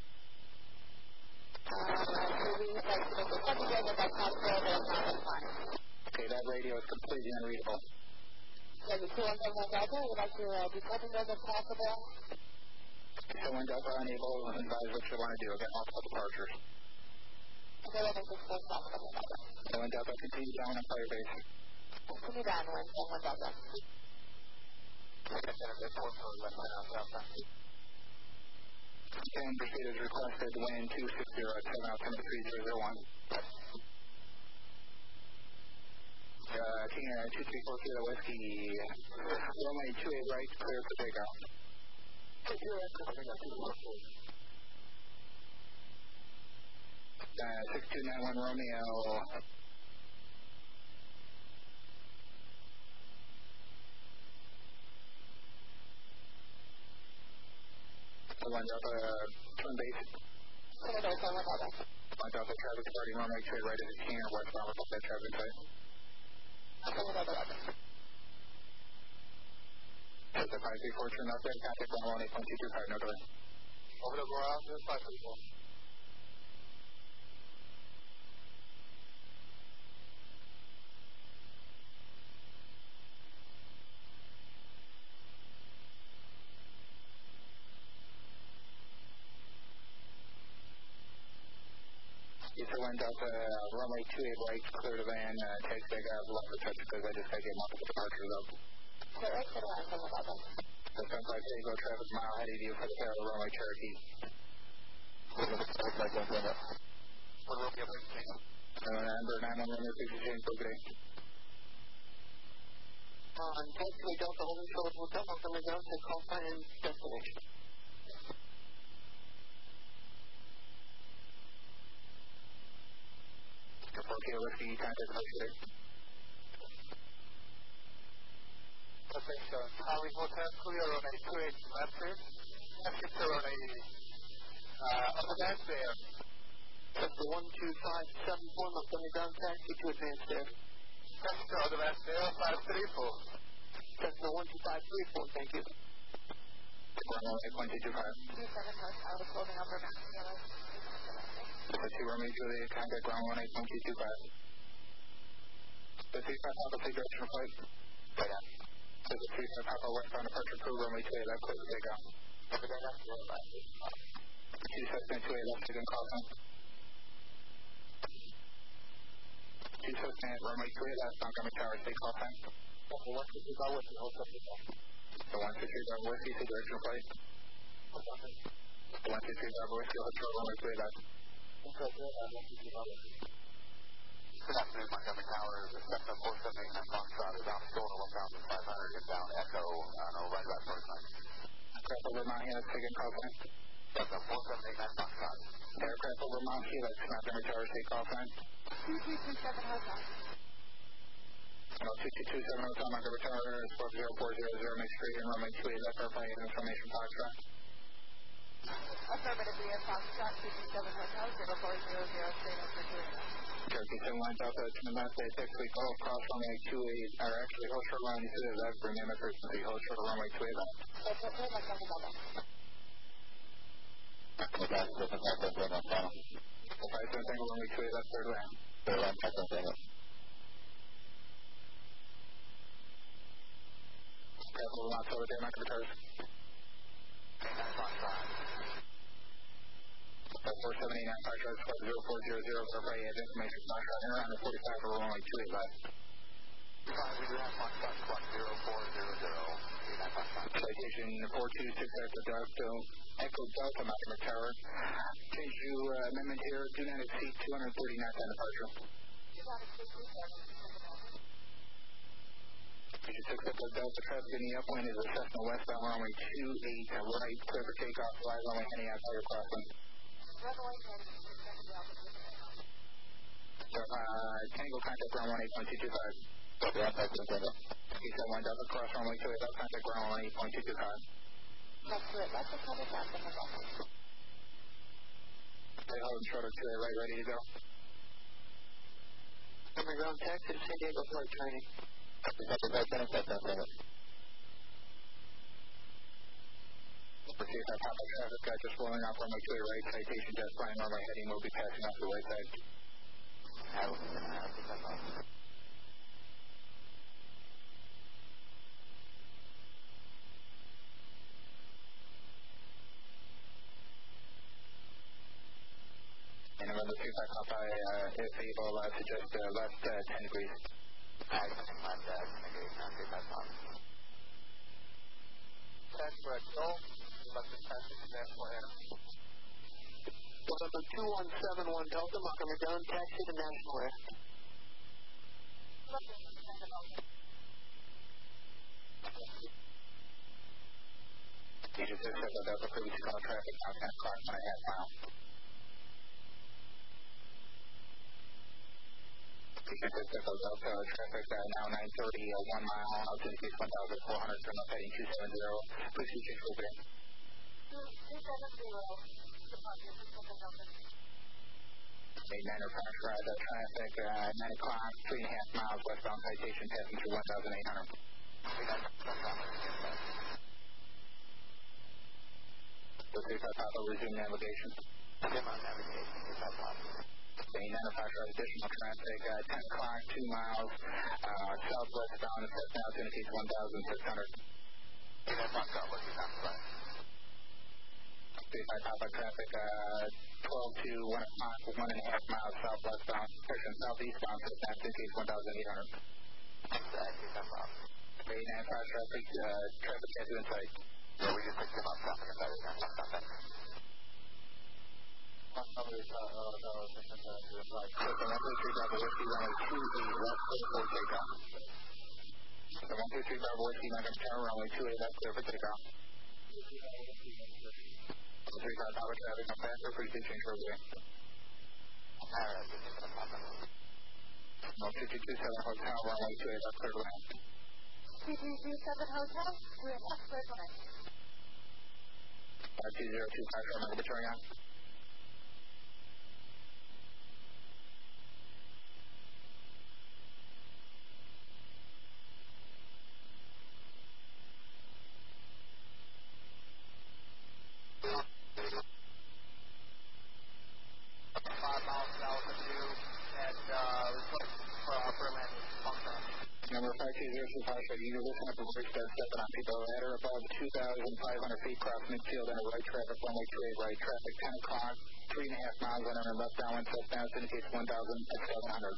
Okay, that radio is completely unreadable. Taxi 217 Delta, would you like to decouple those if possible? 71 Delta, unable, advise what you want to do. Again, multiple departures. Okay, that is just full stop. 71 Delta, continue down on fire base. Continue downwind, 71 Delta. And proceed as requested, wind 260 at 7 3001. King 234 Kilo Whiskey, runway 28 right, clear for takeoff. 6291 Romeo. One Delta, turn base. One Delta traffic departing runway 2 right as it can, westbound with that traffic tight. Delta 534, turn up there, contact 118.225, no delay. Over the ground, 534. One Delta, runway 28 right, clear to land, takes back out, left for touch because I just got to get multiple departures up. The 75 Tango traffic mile ahead of you for the Carroll runway Cherokee. Number 911 Mercury Change, good day. On taxiway Delta, holding short hotel, Montgomery ground, take call sign and destination. Okay, Whiskey, contact Mercury. Okay, so Harry Hotel, clear on a 28 left turn. Exit on a advance there. Cessna 12574 Montgomery ground, taxi to advance there. Cessna advance there, 534. Cessna 12534, thank you. 118.225. 27 Hotel is holding over Mount Helix. The 2 Romeo Juliet, contact ground 118.225. The 35 Papa, take direction of flight. Right on. The 35 Papa, westbound departure, crew runway 2 left, clear to takeoff. Over there, that's 0 left. 278 left, again, call sign. 278, runway 28 left, Montgomery Tower, stay call sign. 123 Bravo Whiskey, hold subject on. The 123 Bravo Whiskey, say directional flight. The 123 Bravo Whiskey, hold short, runway 28 left. Good afternoon, Montgomery Tower. The Cessna 4789 Foxtrot is on Stolen 1500 inbound Echo on a right about first line. Aircraft over Mount Helix, again, call sign. Cessna 4789 Foxtrot. Aircraft over Mount Helix, Montgomery Tower, stay call sign. 2227 Hotel. 2227 Hotel, Montgomery Tower, 40400, make straight in, runway 28 left, airplane information, Foxtrot. Affirmative, we have Foxtrot 227 Hotel, 0400, straight in for 2 Cherokee 71 Delta, to the United States, 6 week, hold cross runway 28, or actually, hold short runway 28 left, bring in the frequency, hold short runway 28 left. That's okay, Montgomery Delta. Okay, 57 Tango, runway 28 left, third lane. Third line, 57 Tango. Aircraft over Mount Silver, Montgomery Tower. 4789 Foxtrot, 0400, verify you have information, Foxtrot, and around the 45 for runway 28 left. We do have Foxtrot, squawk 0400, Citation 426 Echo Delta, Montgomery Tower. Change to amendment here, do not exceed 230 knots on departure. Station 6 Echo Delta, traffic in the upwind is a Cessna westbound runway 28 right, clear for takeoff, fly runway heading out fire crossing. Tango contact ground 18.225. Copy, I'm back to Tango. P71 Delta, cross runway 28 left, contact ground 18.225. That's correct, that's the cover down from the bottom. Okay, hold short of 2 right, ready to go. Montgomery ground taxi to San Diego flight training. Copy, back to Tango. Proceed by Papa traffic, just rolling off runway 28 right, citation just flying runway heading, will be passing off the right side. And November 25 Papa, if able, suggest left 10 degrees. Left 10 degrees, not 35 knots. That's correct, Joel. November 2171 Delta, Montgomery ground taxi to National Air. Agent 6 Echo Delta, previously called traffic, now 10 o'clock, 1.5 miles. Agent 6 Echo Delta, traffic now 930, 1 mile, altitude 1,400, turn up heading 270, please keep change opening. 270, departure, 270 Delta. 89 Foxtrot, traffic 9 o'clock, 3.5 miles westbound, citation passing through 1,800. Papa, resume navigation. Being Foxtrot, additional traffic, 10 o'clock, 2 miles, southwestbound, Cessna altitude 1,600. Papa, traffic, 12 to 1 o'clock, 1.5 miles southwestbound, southeastbound, Cessna altitude 1,800. 89 Foxtrot, traffic has in sight. Yeah, we just picked him up, traffic in sight. Cessna 123 Bravo Whiskey, runway 28 left, clear for takeoff. The 123 Bravo Whiskey, Montgomery Tower, runway 28 left, clear for takeoff. 35 Papa traffic, no faster, please do change roadway. 2227 Hotel, runway 28 left, clear to land. 2227 Hotel, we have left, clear to land. 202 Foxtrot, Montgomery Tower, on. number 52025, you listen up and bridge that stepping on people at or above 2,500 feet cross midfield and a right traffic, runway 28 right traffic, 10 o'clock, 3.5 miles on and left downwind southbound, indicates 1,700.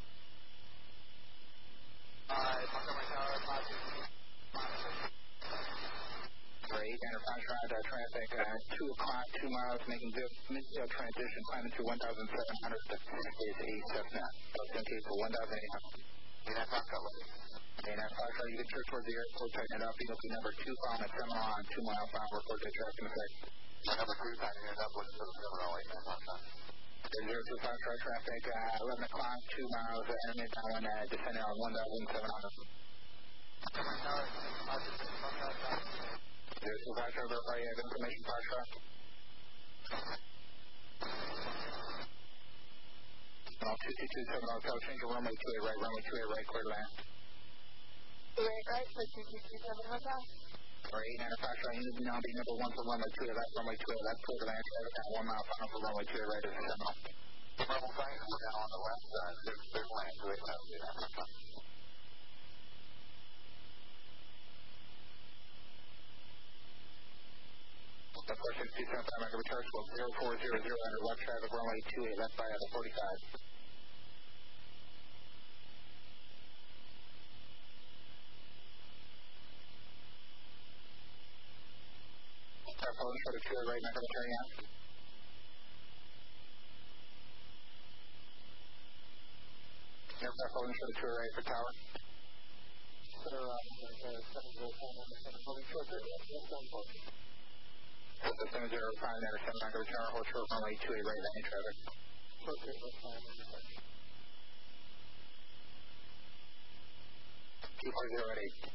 Montgomery Tower, 520. Great, enter Foxtrot traffic, 2 o'clock, 2 miles, making good midfield transition, climbing to 1,700 is a Cessna. Indicates 1,800. United Foxtrot, United Foxtrot, you can turn towards the airport, tighten it up, EOP number 2, following at Seminole on 2 mile final, report to traffic in effect. number 2, tightening it up with Seminole, United Foxtrot. 02 Foxtrot traffic, 11 o'clock, 2 miles, intermediate downwind, descending on 1,700. Montgomery Tower, 520. 02 Foxtrot, verify you have information, Foxtrot. 2227 hotel, change your runway 28 right, runway 28 right, clear to land. 28 right for 2227 hotel. Great, and Foxtrot, you need now be number 1 for runway 28 left, runway 28 left, clear to land, traffic at 1 mile final for runway 28 right is a Seminole. Rebel Science, we're down on the left side, there's land, so it's not United Foxtrot. The 4625 Mega Recharge will 0400 under left traffic, runway 28 left by the 45. Following short of 2 right, Mega Recharge, yeah. Aircraft following short of 2 right for tower. The 705 Mega 7 Mega Recharge, hold short runway 28 right, landing traffic. 2408.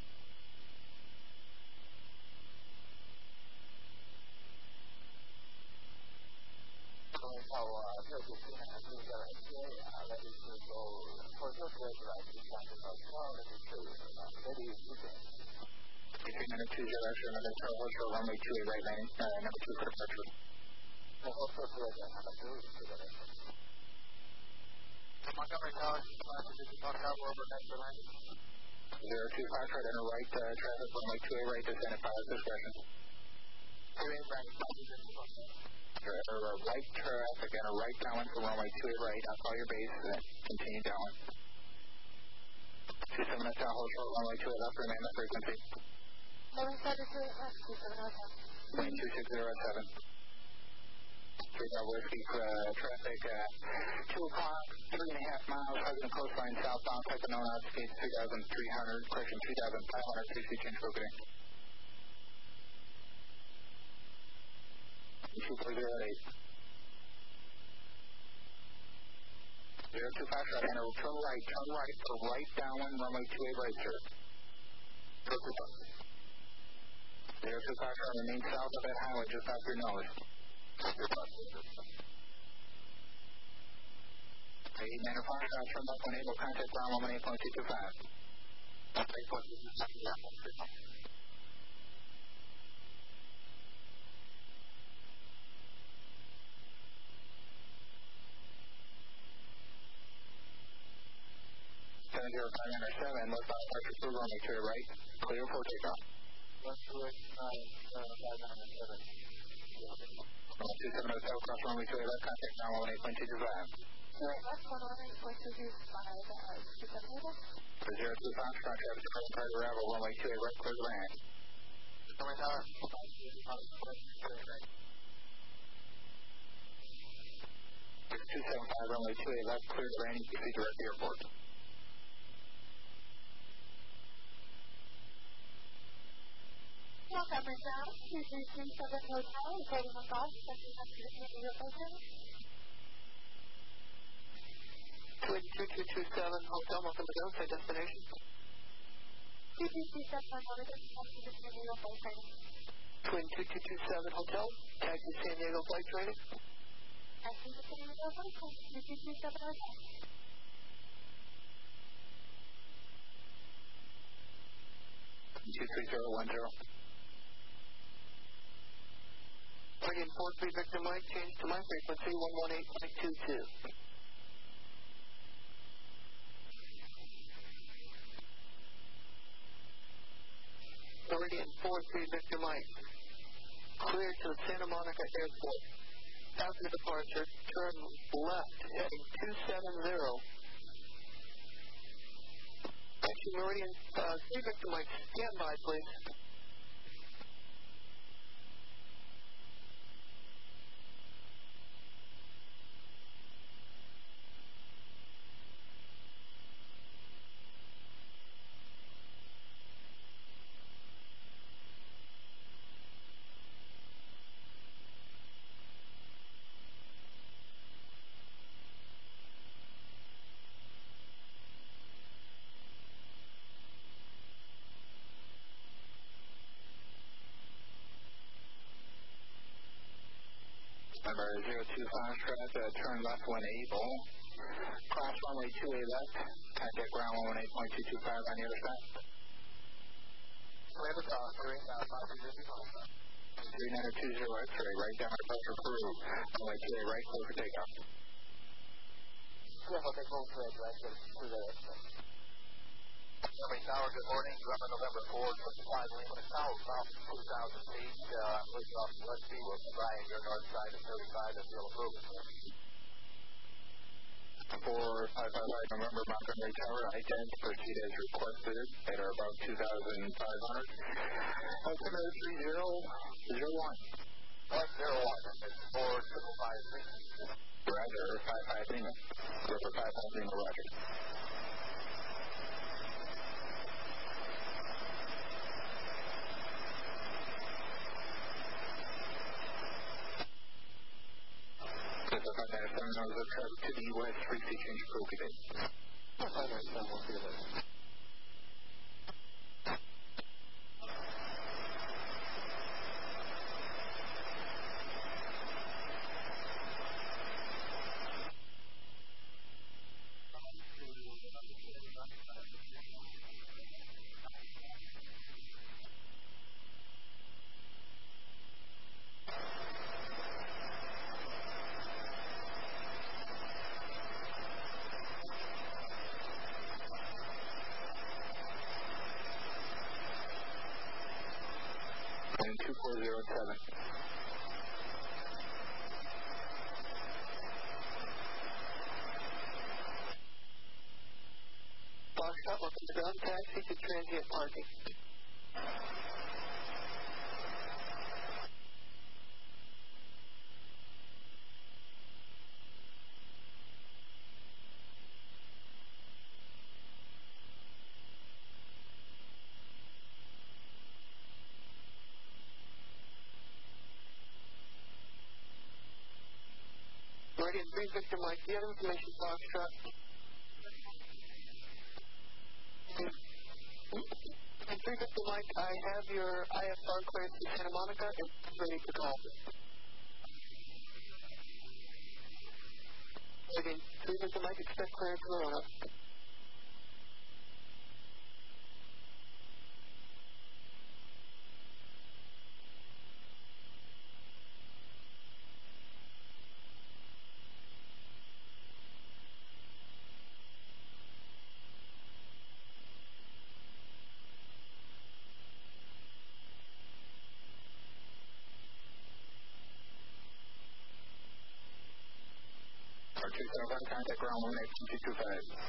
Between number 20 extra, number 12, hold short runway 28 right, landing, number 2 for departure. Montgomery Tower, 520 over next to land. 02 Foxtrot, enter right traffic, runway 28 right, descend at pilot's discretion. 28 right, Right traffic and a right downwind for runway 28 right. I'll call your base and then continue downwind. 27 hotel, hold short runway 28 left, remain the frequency. 772 left, 27 hotel. Wind 2607. 3 Bravo Whiskey traffic, 2 o'clock, 3.5 miles, Hudson Coastline southbound, Pecanona, speed 3,300, correction 3,500, 60 change focusing. 2408. 02 Foxtrot, enter turn right for right downwind, runway 28 right, sir. 02 Foxtrot, remain south of that highway, just off your nose. 89 Foxtrot, turn left when able, contact ground 118.225. 8.225. Seven, left out pressure through runway 28 right, clear for takeoff. 27 hotel, cross runway 28 left, contact ground 118.225. Left 118.225, 27 hotel. 02 Foxtrot, traffic to present prior to arrival, runway 28 right, clear to land. Montgomery Tower, 6275, runway 28 left, clear to land, you can see direct to airport. Montgomery Tower, 2337 hotel, reporting on call, sending up to the New York location. Twin 2227 hotel, Montgomery Tower, say destination. 2227 hotel, sending to the New York location. Twin 2227 hotel, taxi San Diego flight training. Taxi to San Diego location, 2227 hotel. 23010. Again, 43 Victor Mike, change to my frequency, 118.22. 43 Victor Mike. Clear to Santa Monica Airport. After departure, turn left, heading 270. Taxi Meridian 3 Victor Mike, stand by, please. Number 025 Foxtrot, turn left when able. Cross runway 28 left. Contact ground 118.225 on the other side. Land across, 3920 X-ray, right down our pressure Peru. Runway 28 right, clear for takeoff. Yeah, okay, full thread, right, through there. Miami Tower, good morning. Grumman November 4, 25 Lima, south 2,000 feet. Lifting off Gillespie, we'll fly in your north side of 35 and you'll approve it, sir. 4555 November Montgomery Tower, ident, proceed as requested at or above 2,500. Altimeter 3001. 101, it's 4556. Roger, 55 Lima. River 55 Lima, roger. To the U.S. frequency change prohibited. We'll see you later. And 2407. Foxtrot, welcome to ground taxi to transient parking. Meridian 3 Victor Mike, do you have information, Foxtrot? 3 Victor Mike, I have your IFR clearance to Santa Monica and ready to call. Meridian 3 Victor Mike, expect clearance in Aurora. Contact ground 18225.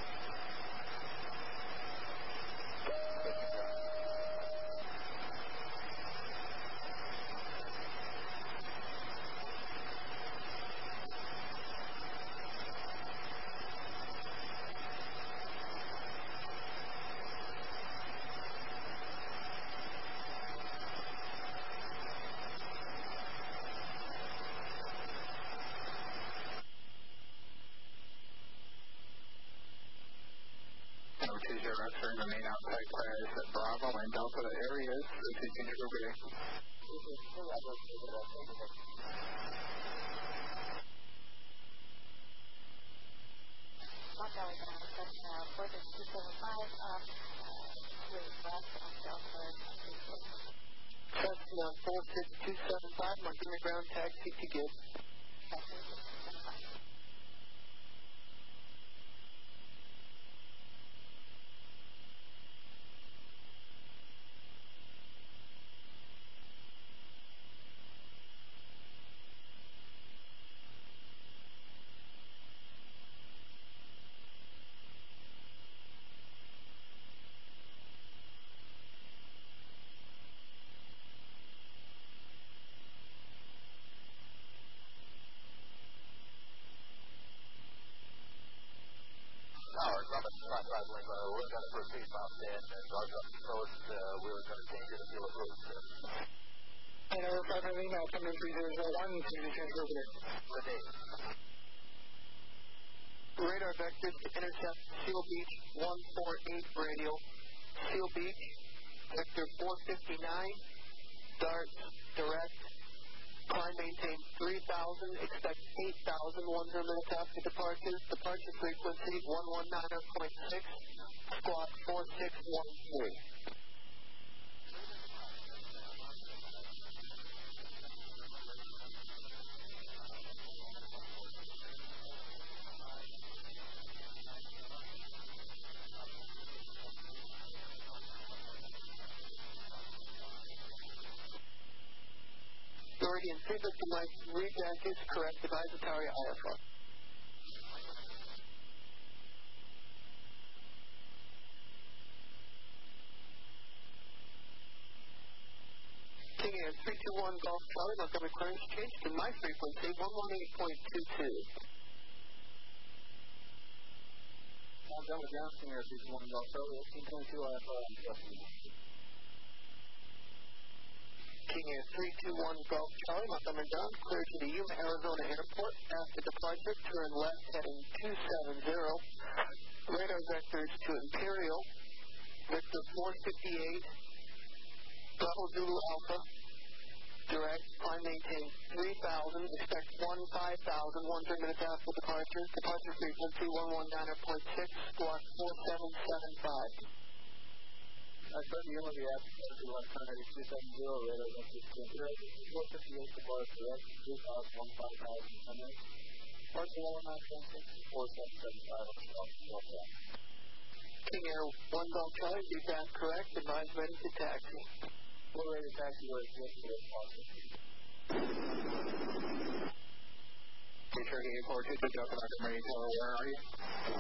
Remain outside class at Bravo and Delta areas. Continue to obey. Cessna 46275, Montgomery ground taxi to give. we're going to proceed about that, and Roger up the coast, we were going to change it to field of roads. And over 5 email, coming 3001, please change over there. Good day. Radar vectors to intercept Seal Beach 148 radial. Seal Beach, vector 459, darts, direct. Climb maintain 3,000, expect 8,000, 1 minutes after departure. Departure frequency 119.6, squawk 4613. Meridian 3 Victor Mike, read is correct, advise Ataria IFR. King Air 321 Golf Charlie, Montgomery clearance change to my frequency 118.22. Montgomery ground, King Air 321 Golf Charlie, 18.2 IFR. King Air 321 Golf Charlie, Montgomery ground, clear to the Yuma, Arizona airport. After departure, turn left heading 270. Radar vectors to Imperial, Victor 458, Bravo Zulu Alpha, direct, climb maintain 3,000, expect 15,000, 1 minutes after departure. Departure frequency 119.6, squawk 4775. I said the Yuma, the after to left turn heading 270, radar vectors to Imperial, 458 to Bar direct, 3,000, 15,000, 10 minutes. Departure 119.6, 4775 on squawk 475. King Air 1 Golf Charlie, be back correct, advise ready to taxi. We're ready to taxi where it's listed as possible. Cherokee 842, Delta Montgomery Tower, where are you?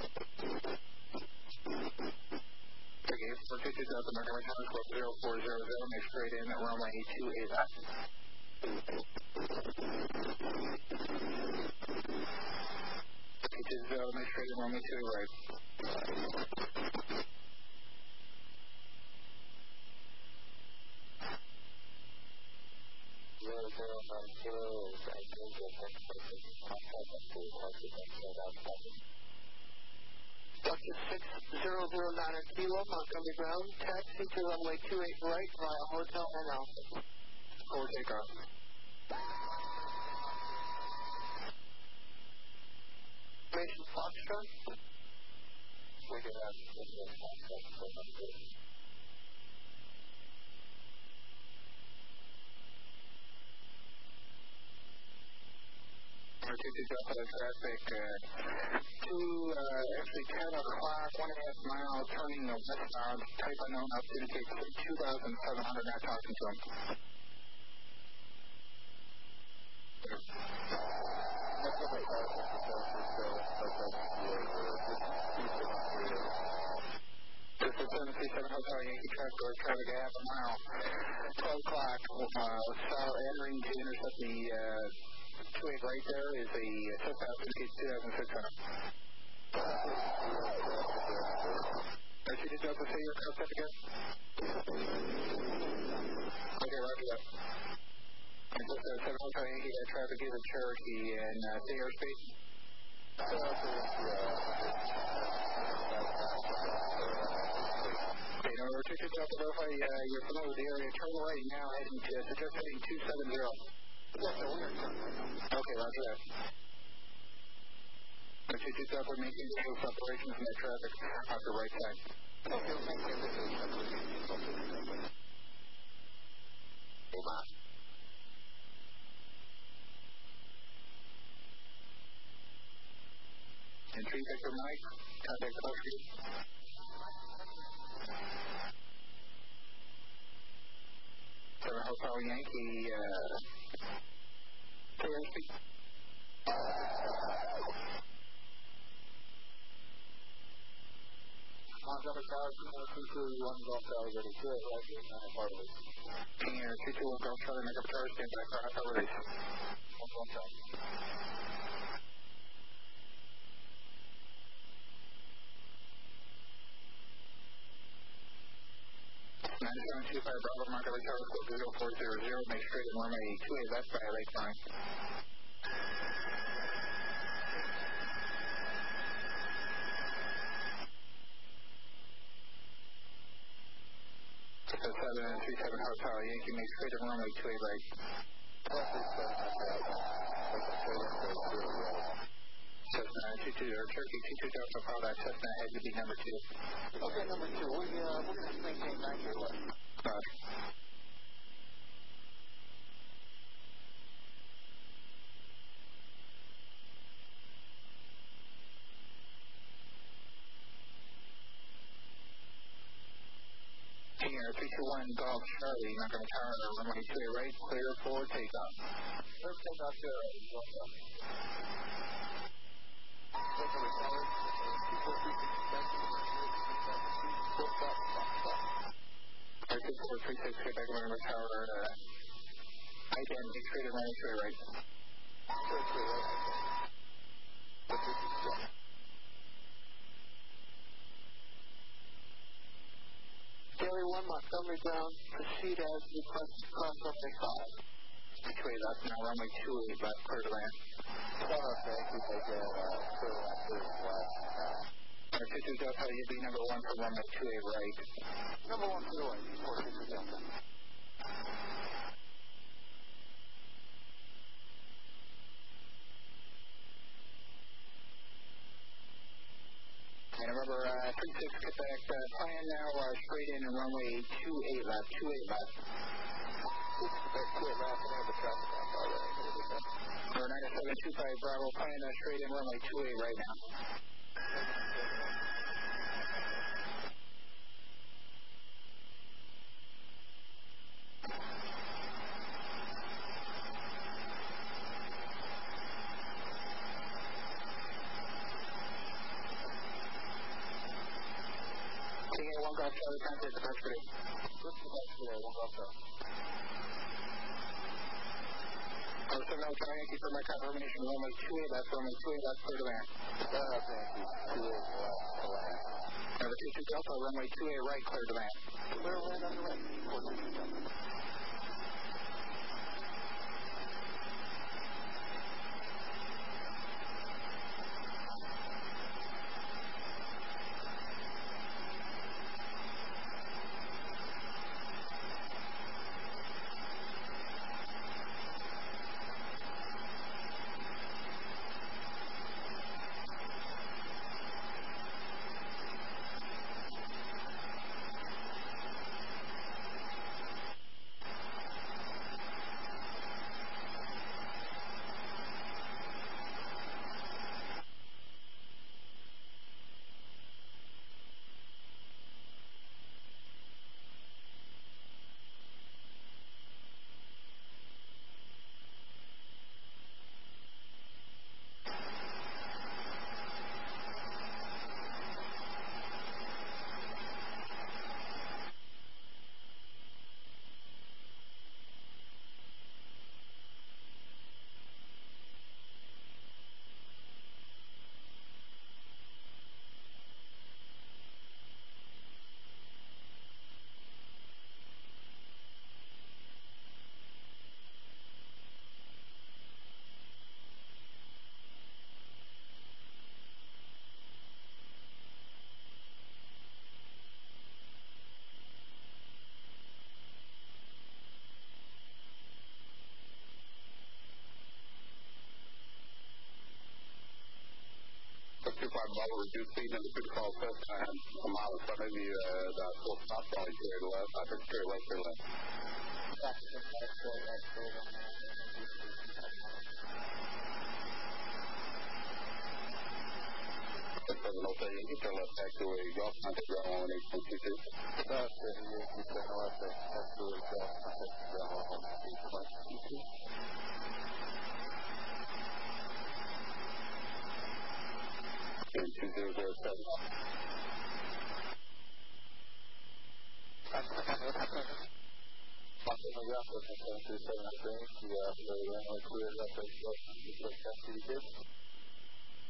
Cherokee 842, Delta Montgomery Tower, squawk 0400, make straight in at runway 28 left. Make straight in runway 2 right. Dr. 6009 Kilo, Montgomery ground, taxi to runway 28 right via Hotel and Alpha. Or take off. Information Foxtrot. We can have this concept for number. Traffic actually 10 o'clock, 1.5 mile, turning westbound, type unknown up to indicate 2,700, not talking to him. This is 737 Hotel Yankee traffic half a mile, 12 o'clock, south entering to intercept the 28 right there is a Cessna indicate 2,600. RTD Delta, say your concept again. Okay, roger that. And just 7 Hotel Yankee traffic is in Cherokee and say airspace. Okay, now RTD Delta, verify you're familiar with the area. Turn right now, suggest heading 270. Okay, roger that. RTD Delta, maintain close operations in the traffic off the right side. Okay, thank you. And 3 Victor Mike, contact Buckfield. Hotel Yankee, airspeed. Montgomery Tower, 221 Golf Tower, ready to it, right here, not a part of it. King Air 221 Golf Tower, Montgomery Tower, stand by for hot release. Golf Tower. 9725 Bravo, Montgomery Tower, squawk 0400, make straight at runway 28 left by Lakefront. So 737 Hotel Yankee, make straight at runway 28 right. Cessna 22 or Turkey 22 Delta Papa, that Cessna had to be number 2. Okay, number 2. We're going to maintain 90 or less. Roger. Senior 321 Golf Charlie, Montgomery Tower, runway 28 right, clear for takeoff. Clear for takeoff, clear. Montgomery Tower, 2436, get back to Montgomery Tower, I-10, make straight at runway 28 right. Daily 1, Montgomery ground, proceed as requested, cross runway 5. 28 left, now runway 28 left, clear to land. Thank you, clear left. 22 Delta, you'd be number 1 for runway 28 right. Number 1 for the right, 42 Delta. And remember, 36, get back, plan now, straight in and runway 28 left, 28 left. 28 left, and I have the traffic on already. Or 9725 Bravo, plan straight in runway 28 right now. One Golf Charlie, contact the bus today. One Golf Charlie. So no, Yankee for my confirmation, runway 28 left, runway 28 left, clear to land. Thank you. 28 left to land. Number 22 Delta, runway 28 right, clear to land. Clear to land on the right, 42 Delta. Reduced speed number 2 to call Cessna and a mile in front of you, full stop calling clear left. I think clear left, clear left. Okay, you turn left back to where you go. Contact ground 1822. That's it. You turn left back to where you go. Contact ground 1822. 2007.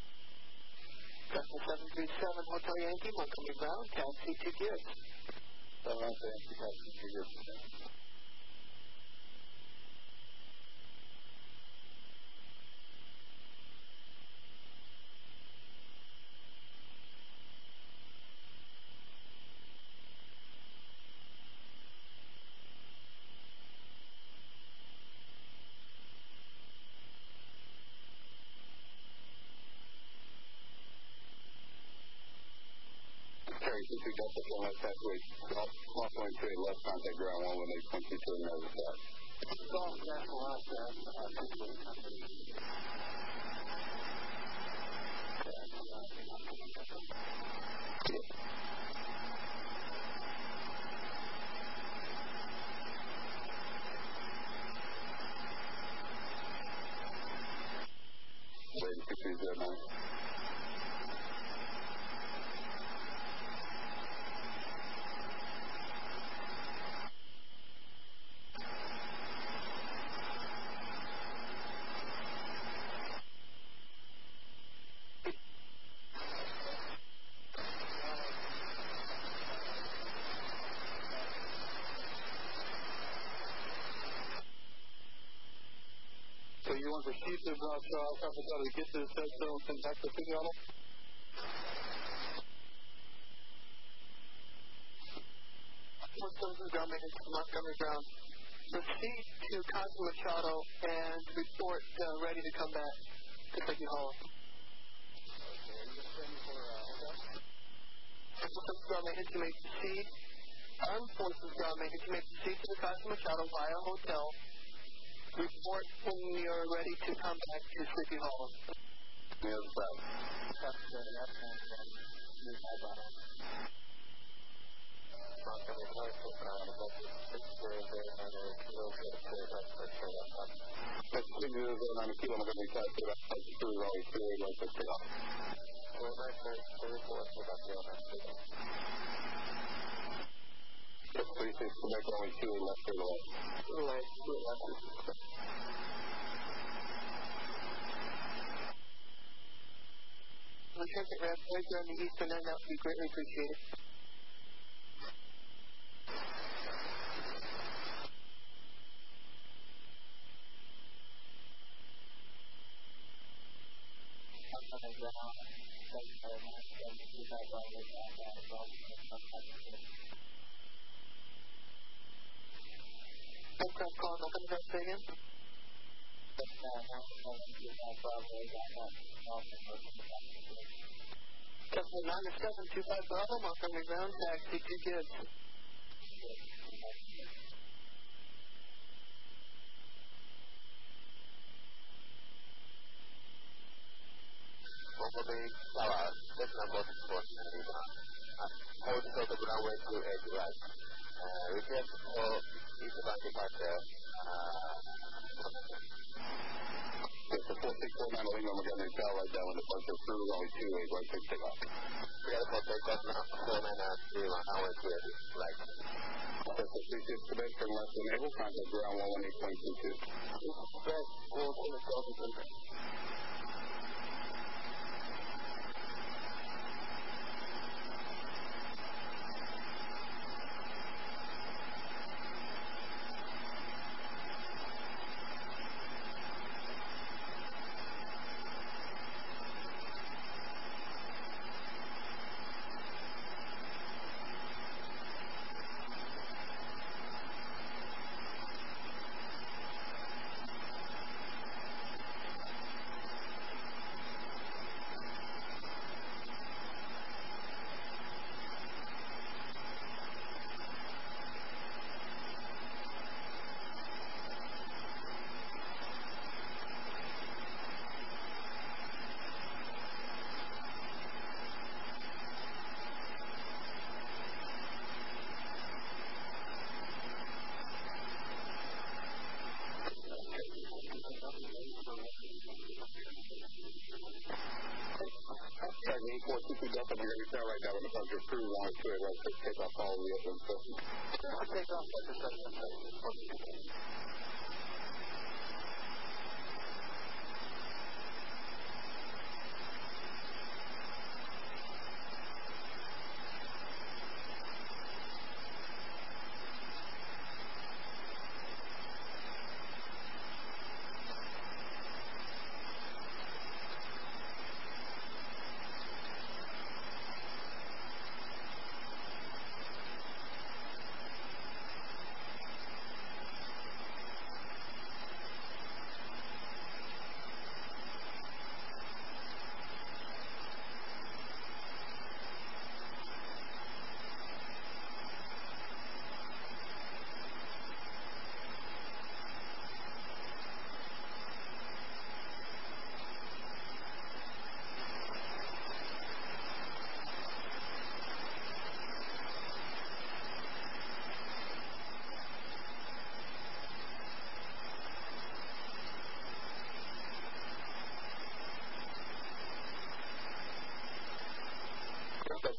Cessna 737 Hotel Yankee, Montgomery ground, taxi to Gibbs. Cherry 2 Delta from left halfway, off going to left contact ground 118.22 and over that. Golf National Oscar, Waiting 6309. So you want to proceed to Alpha Delta to get to the set zone and back to City Auto? Ground maintenance to Montgomery Ground. Proceed to Cosmo Machado and report ready to come back to City Hall. Ground maintenance, you may proceed. Armed Forces Ground maintenance, you may proceed to the Cosmo Machado via hotel. Report when you're ready to come back to Sleepy Hollow. Yes, sir. That's 6009 kilo, I'm going to be tied to that. That's true, always 2816 off. That's 36, Quebec, only 28 left to the left. The transit ramp right on the eastern end, that would be greatly appreciated. Aircraft calling, open the say again. Customer 90725 Bravo, Montgomery Ground, taxi 2 Gibbs. Montgomery, this number is for hold the runway to edge right. Request for eastbound departure. It's a 4649 Lima, Montgomery South, right down when the departure through, only 28 right to take off. Forget about takeoff now, 4903, runway to edge right. That's a 36 Quebec, turn left to enable, contact ground 118.22. Quebec, we'll take a call to Quebec. Tag 8422 Delta, Montgomery South, right down when the departure through, only 28 right to take off all the way up in the Take off,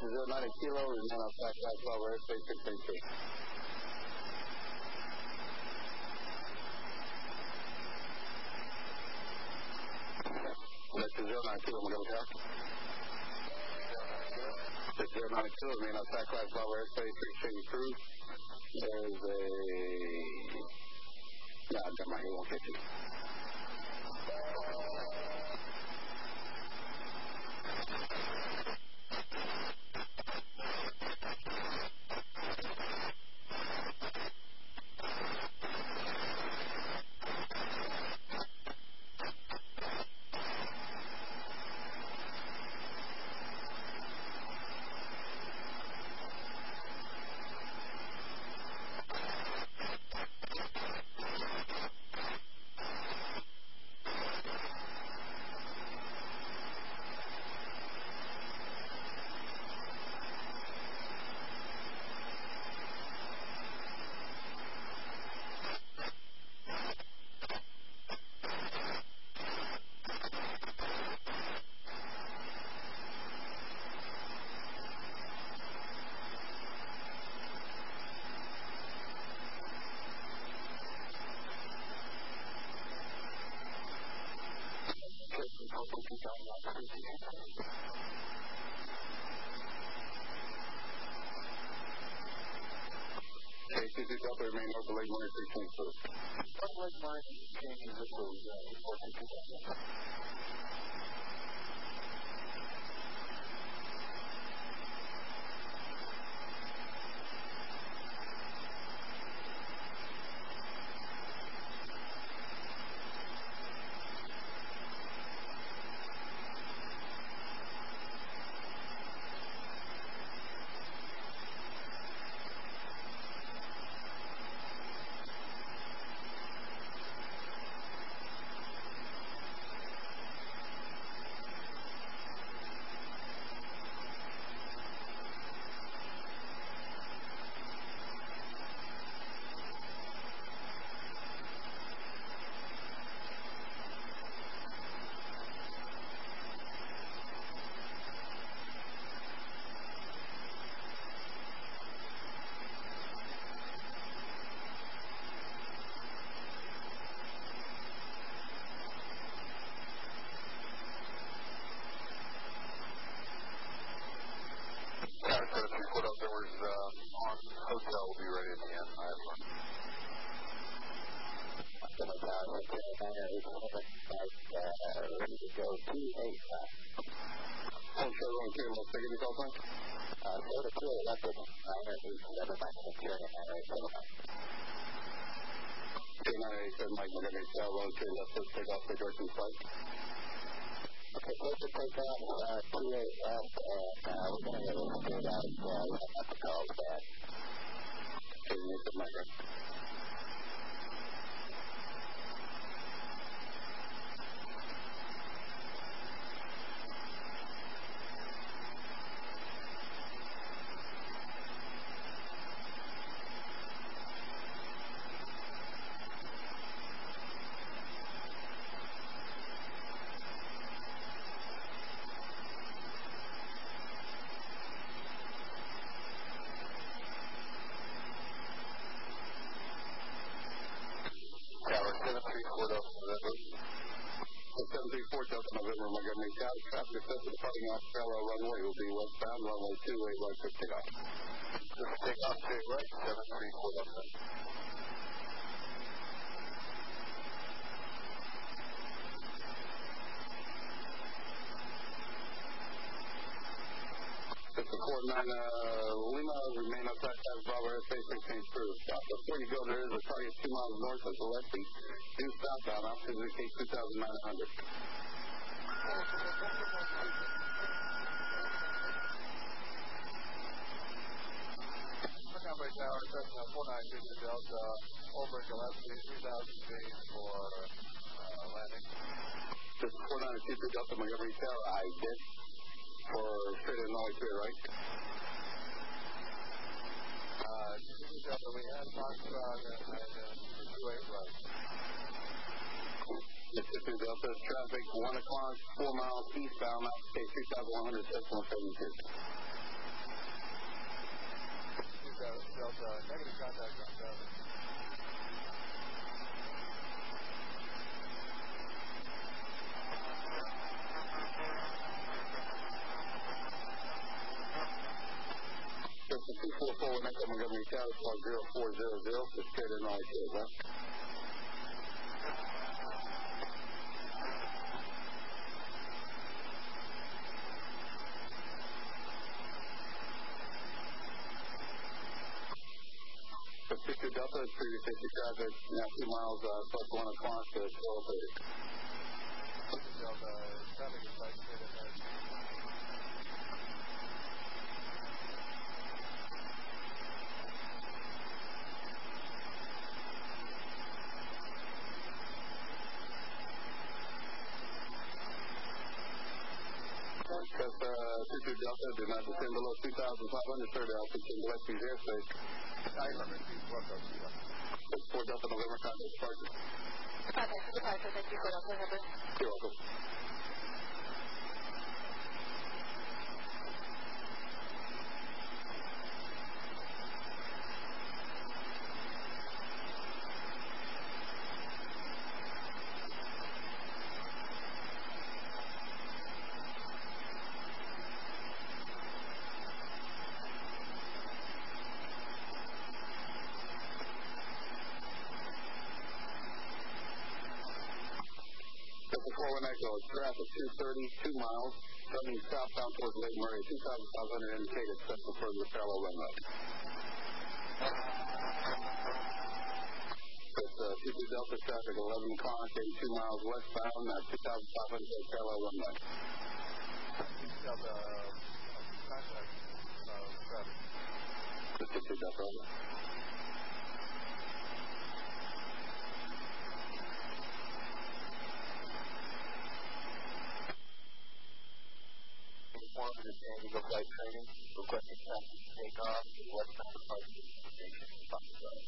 90 Kilo, remain on track, flight level, airspace 682. This is 09 Kilo, Montgomery Tower. This is 09 Kilo, remain on track, flight level, airspace 682. There's a... No, never mind, he won't get you. KCC Delta, remain north of Lake Murray 16, please. What Lake Murray changes this was 422? Hotel will be ready at the end. I have one. Ready to go 285. Hold short on clear, most take any call sign? Go to clear, that's it. 987 Mike McCurry, 987. 987 Mike Montgomery, Tower, road clear, left first take off, the direction flight. Okay, close to take off, 28 left, and we're going to get a little straight out, we don't have to call the back. Okay, you need to migrate. Tower 734 Delta November. 734 Delta November, Montgomery Tower. Traffic assessment departing off parallel runway will be westbound, runway 28 right for takeoff. Takeoff straight right, 734 Delta. It's a 49 Lima, remain on track, pass Bravo airspace 16 through. Before you go, there is a target 2 miles north of Gillespie. Due southbound, options indicate 2,900. Montgomery Tower, Cessna 492 Delta, over Gillespie, 2,000 feet for landing. This is 492 Delta, Montgomery Tower, I did. For straight and only clear, right? Delta, we have Foxtrot and 28 right. Mississippi Delta, traffic 1 o'clock, 4 miles eastbound, outstate 3,100, 6,172. Delta 244 with Echo Montgomery Tower, squad 0400, for straight in all clear, left. So 22 Delta is previous safety traffic, now 2 miles, plus 1 o'clock to 12:30. 22 Delta, traffic is right straight ahead. Because 22 Delta did not descend below 2,500, third altitude in Gillespie's airspace. 900 feet, welcome. 4 Delta November, contact departure. Contact departure, thank you for Delta November. You're welcome. Echo, traffic 230, 2 miles, turning southbound towards Lake Murray, 2,500 indicated, set for further parallel runway. With 22 Delta traffic, 11 o'clock, 82 miles westbound, 2,500 parallel runway. 22 Delta, contact traffic. 22 Delta. This is Eagle Flight Training, requesting traffic takeoff to the westbound departure station, Foxtrot.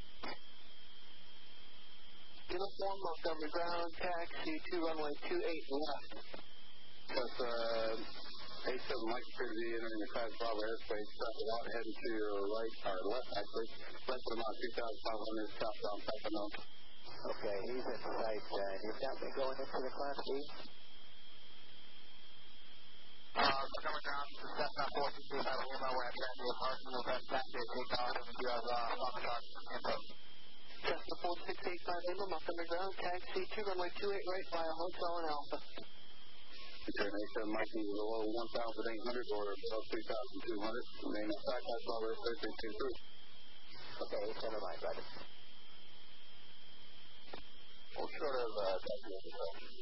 Uniform, Montgomery Ground, taxi 2 runway 28 left. That's A7 Mike appear to be entering the Class Bravo airspace, traffic out heading to your right, or left actually, less than about 2,500 southbound Sacramento. Okay, he's in sight, you've got me going into the Class B? Montgomery Ground, Cessna 422, Lima, we're at San Diego Park, we'll have taxi takeoff, and we do have Foxtrot info. Cessna 4685 Lima, Montgomery Ground, taxi 2 runway 28 right via Hotel and Alpha. Return A7 Mike is below 1,800 or below 3,200. Remain outside Class Bravo airspace 323. Okay, never mind, Roger. Well, short of taxi info.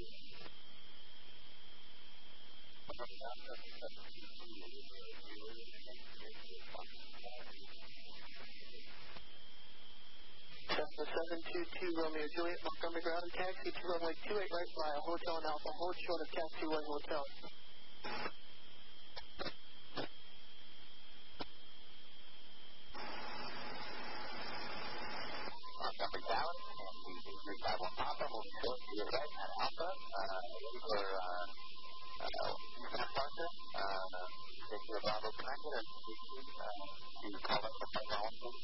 Cessna 722 Romeo Juliet, Montgomery Ground, taxi 2 runway 28 right via Hotel and Alpha, hold short of taxi 1 hotel. Montgomery Ground, and we 351 Papa, moving short to your right at Alpha, ready for departure. Take your Bravo connected and you call up the flight policy.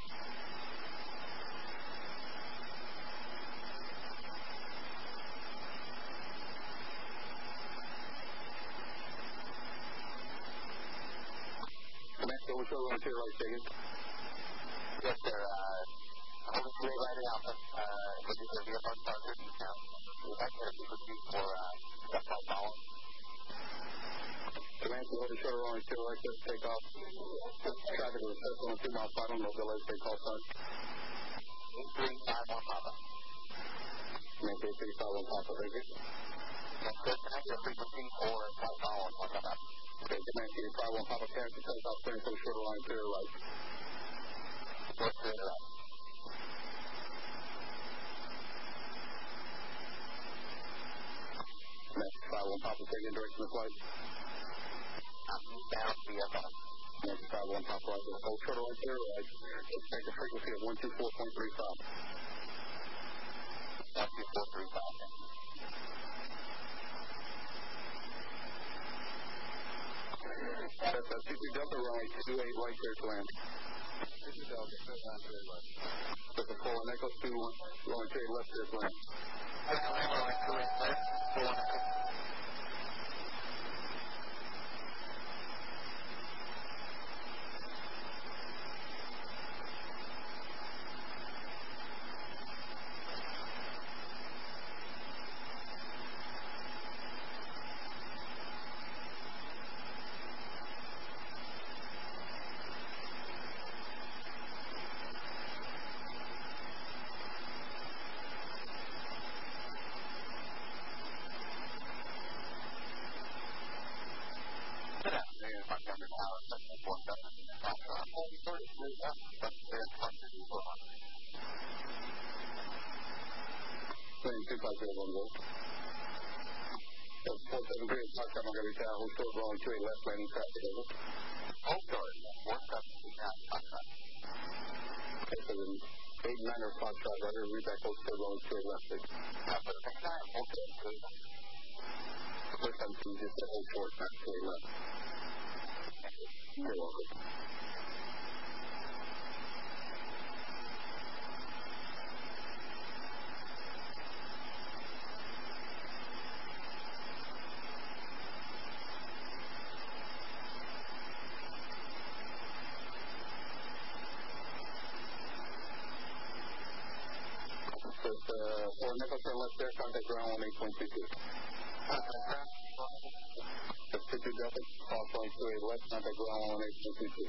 Mexico, which one to your right, taking? Yes, sir. Holding straight right at Alpha. This is the VFR departure. Now, we'd like to proceed for that flight follow. Command to hold short runway 2 right, just take off. Traffic is set on a 2 mile final, no delays, take call sign. 8351 Papa. Command 8351 Papa, thank you. Yes, sir. Connect your frequency for flight follow and what's up. Okay, Command 8351 Papa, carry to take off, turning for short runway to your right. Short to your right. Command 81 Papa, taking direction of flight. Down VFR. Command 81 Papa, hold short runway to your right. Expect a frequency of 124.35. 12435. That's 22 Delta runway 28 right there to land. 22 Delta, straight line, straight left. That's a 4 Echo 2 runway 28 left there to land. Runway 28 left, 4 Echo. That's 473 at Park Montgomery Tower, hold short, rolling 28 left, landing traffic, over. Hold short, 172 down, Foxtrot. Okay, so then 8-9 Foxtrot, rudder, read back, hold short, rolling 28 left, please. For the next time, hold short, please. First time, please, just say hold short, not 28 left. You're welcome. For Nicholson, left there, contact ground 18.22. That's 22 Delta, call 28 left, contact ground 18.22.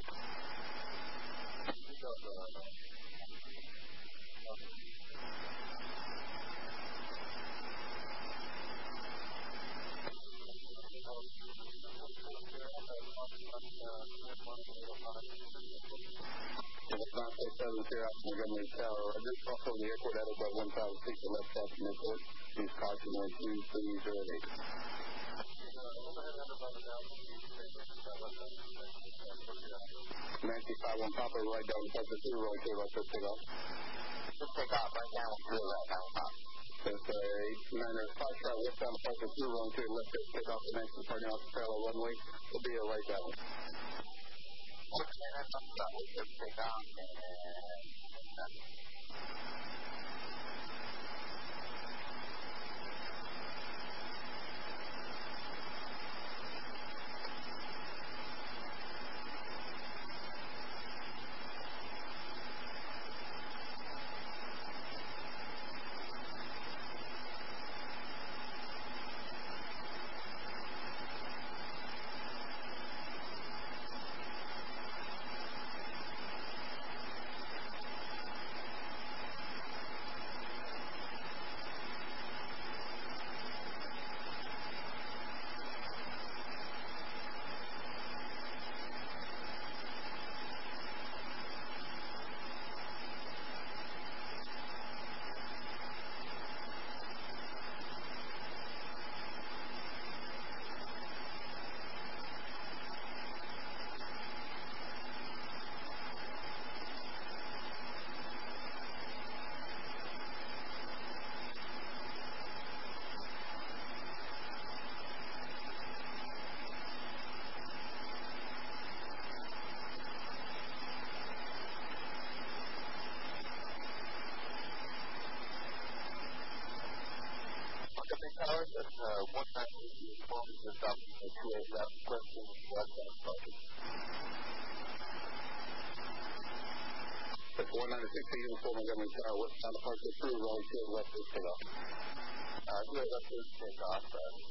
It's not 670 here out Montgomery Tower. Just off of the airport at about 1,000 feet to left side from the airport. Use caution 12308. 95 Papa, right down the Texas 2, roll clear left, take off. Just take off right down, clear right down top. That's 8-9 Foxtrot, west down the Texas 2, rolling clear left, take off the next departing off the parallel runway. It'll be a right balance. Okay, that's up to we'll just take off and Towers, that's 190 performance just up to 28 left, question, west down approaching. That's 196 uniform Montgomery Tower, west down the Park 2, rolling clear left, take off. Clear left, take off.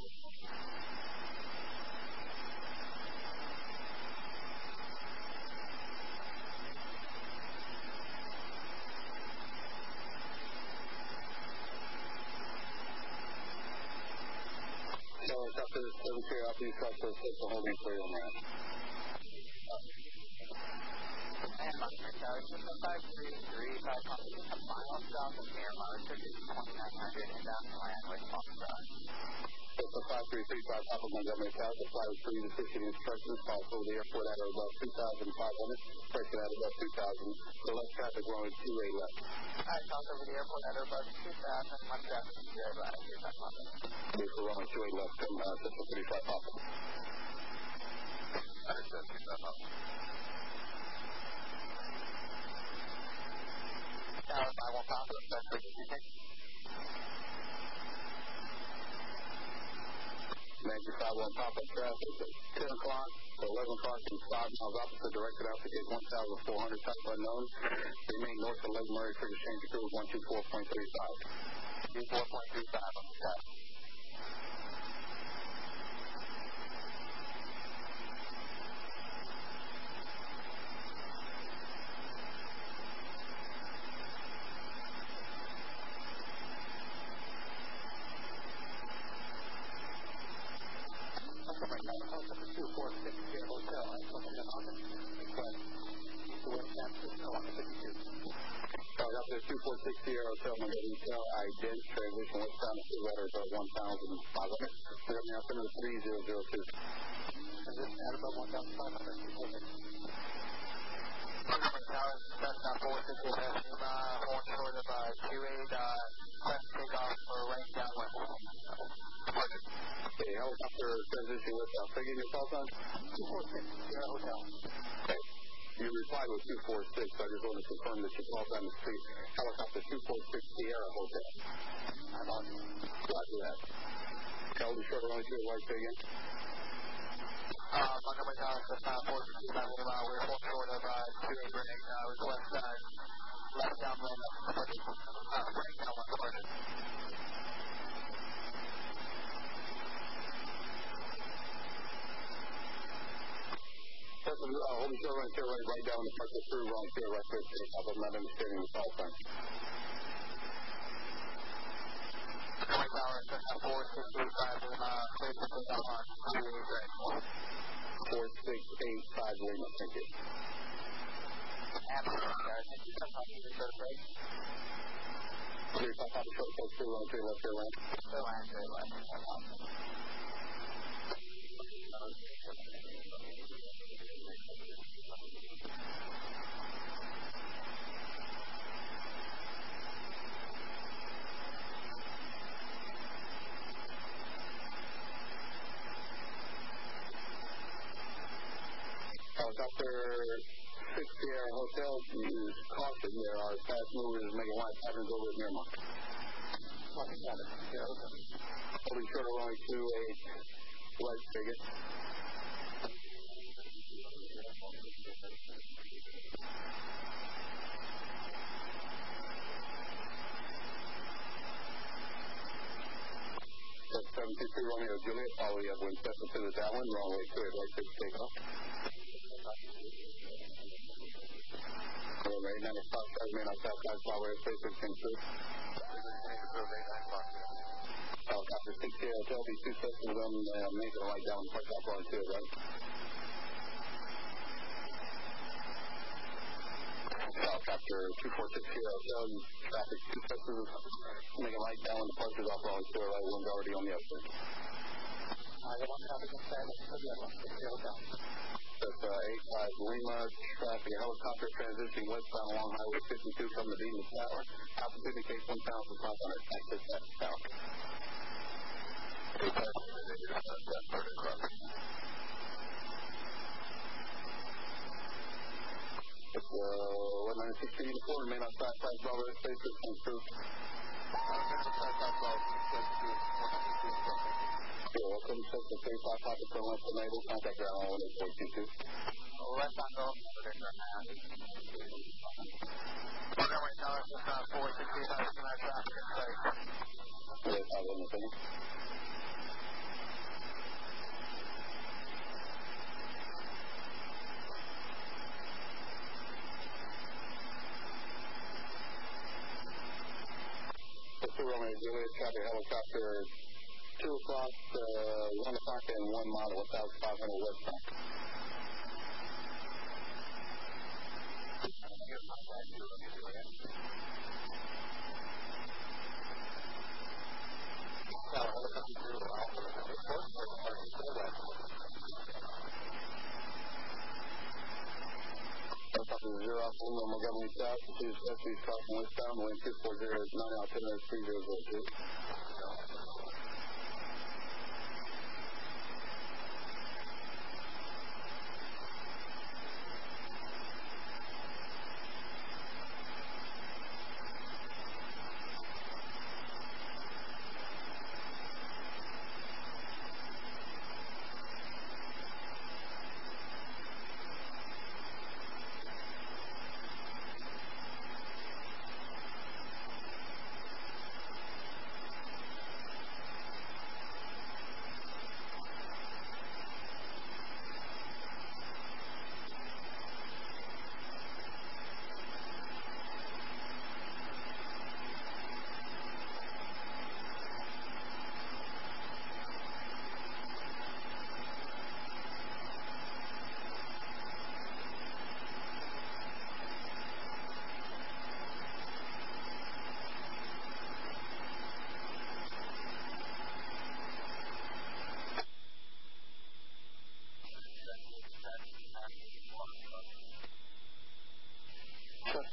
After this 7 clear out, these trucks are set for holding clear on that. And Montgomery Tower, just a 533, 5 miles south of Miramar, circuit 2900, and down to land with Foxtrot. It's a 5335 top of Montgomery Tower, the flight is free to 15 instructions, call over the airport at about 2,500, correction at about 2,000, the left traffic runway 28 left. Alright, call over the airport at about 2,000, left traffic is there, right here, back up. Okay, for runway 28 left, come Central 35 Papa. Understood, 2,000 Papa. Tower 51 Papa, best frequency change. 95 Papa, traffic at 10 o'clock to 11 o'clock in 5 miles opposite directed out to gate 1,400, type unknown. Remain north of Lake Murray for exchange crew 124.35. 24.35 on the test. Hotel, I told them on it. Request West Texas There's 246 Sierra Hotel, Montgomery Hotel, ident, transition westbound to letter to 1,500. Montgomery now send to 3002. Is this at about 1,500? Montgomery Tower, Cessna 460, horn short of 28, left takeoff for range downwind. Okay, helicopter transition westbound. Say again your call sign? 246 Sierra Hotel. Okay. You replied with 246, so I just want to confirm that your call sign is helicopter 246 Sierra Hotel. I'm on. Roger that. Tell the short runway 2 white, say again. Montgomery Tower, Cessna 460, we're horn short of 28 range, request left downwind, range downwind, departure. Hold the short runway 2 right down the park through wrong 2 right quick. I'm not understanding the call sign. Montgomery Tower, Cessna 465, clear to take off on 28 range. 4685 Lima, thank you. Absolutely, guys. Thank you so much for your service. Clear top off the short coast through wrong 2 left, clear land. Clear land, clear land. Helicopter 6 Sierra Hotel, use caution. There are fast movers making wide patterns over at Miramar. Holding short of runway 28 right, ticket. That's 722 Romeo Juliet, follow you up wind Cessna to the downwind, runway 2 right, ticket, take off. Right, 95, main on Southside Flyway, space 16-2. Helicopter 6 Sierra Hotel, these 2 Cessnas of them make it right down, park off on 2, right? Helicopter 246 Sierra Hotel, traffic 2 Cessnas, make it right down, departures off on 2, right, one's already on the upside. The one traffic inside, the other one, Sierra Hotel. That's 85 Lima, traffic helicopter transitioning westbound along Highway 52 from the Venus Tower. Altitude indicates 1,500. Access that tower. It's 1916 uniform, main on Southside Bravo, space 16-2. Welcome, Cessna 35 Pocket from West Enable, contact ground on 18422. Left on go, Montgomery Tower, Cessna 465, traffic in sight. Yes, I have anything. Romeo Juliet, traffic helicopter 2 o'clock, 1 o'clock, and 1 mile, 1,500 westbound. Helicopter 0 off Lima, Montgomery South, pursues West crossing westbound, wind 240, 9 altimeter 3002.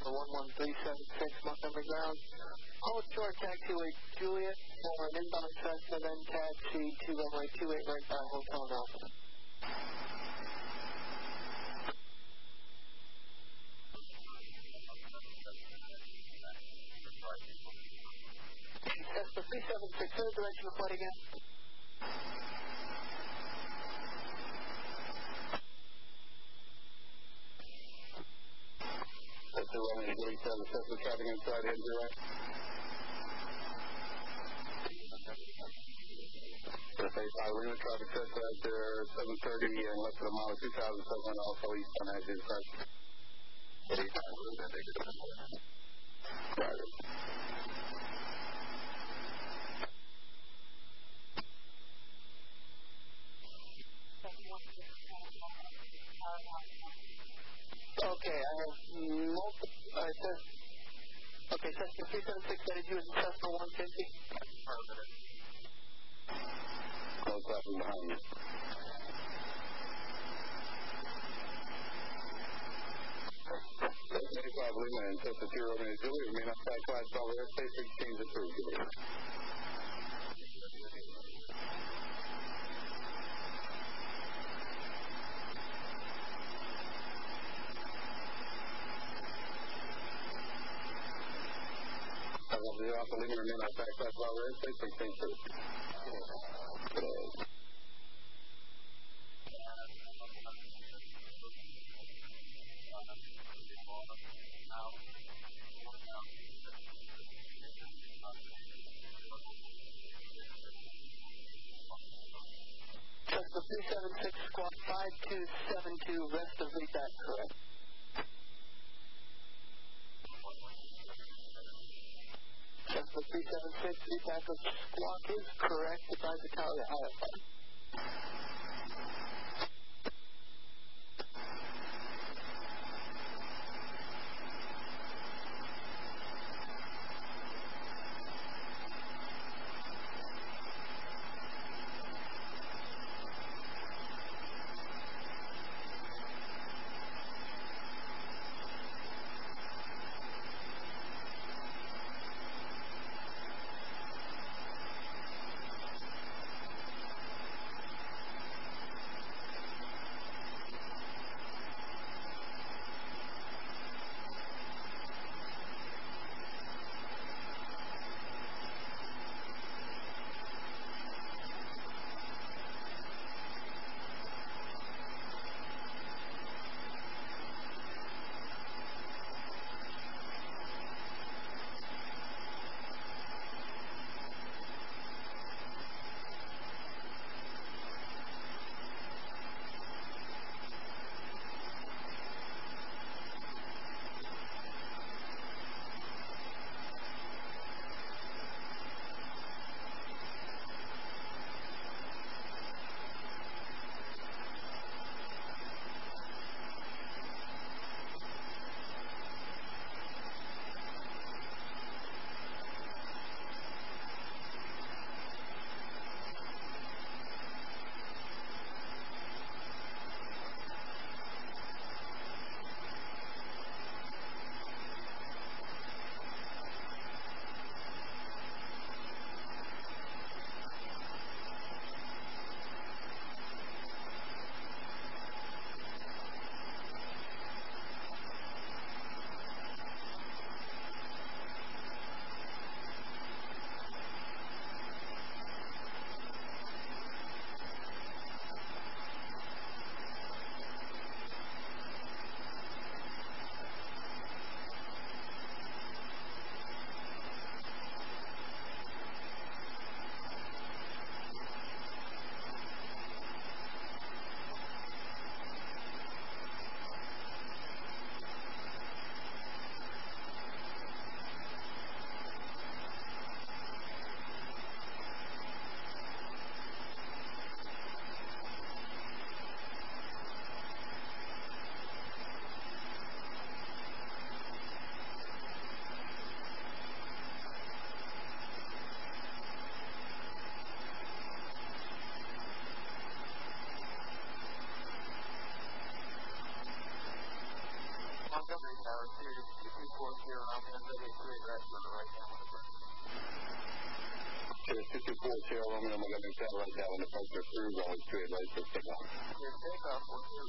Tower 11376 Montgomery ground. Hold short taxiway Juliet for an inbound Cessna, then taxi to runway 28 right by Hotel Alpha. Cessna 376, what direction of flight again? That's the runway 87, Cessna traffic inside in direct. The phase 5 Lima traffic sets out there 730 and less than a mile 2,700 also eastbound as is correct. Roger. Okay, I have multiple, okay, Cessna 376 headed you in Cessna 150. Close traffic behind you. That's 85 Lima and Cessna 0 minutes. Julie, remain on track class all airspace exchange approved. Alpha Lima remain on track class all airspace exchange approved. Cessna 376 squawk 5272, rest of feedback correct. Cessna 376, feedback of squawk is correct. Advise the tower to IFR. Montgomery Tower, Series 2240, Romeo, ready 28 right for right now. Series 2240, Romeo, Montgomery Tower, right now, when the folks are through, runway 28 right for takeoff. Your takeoff will be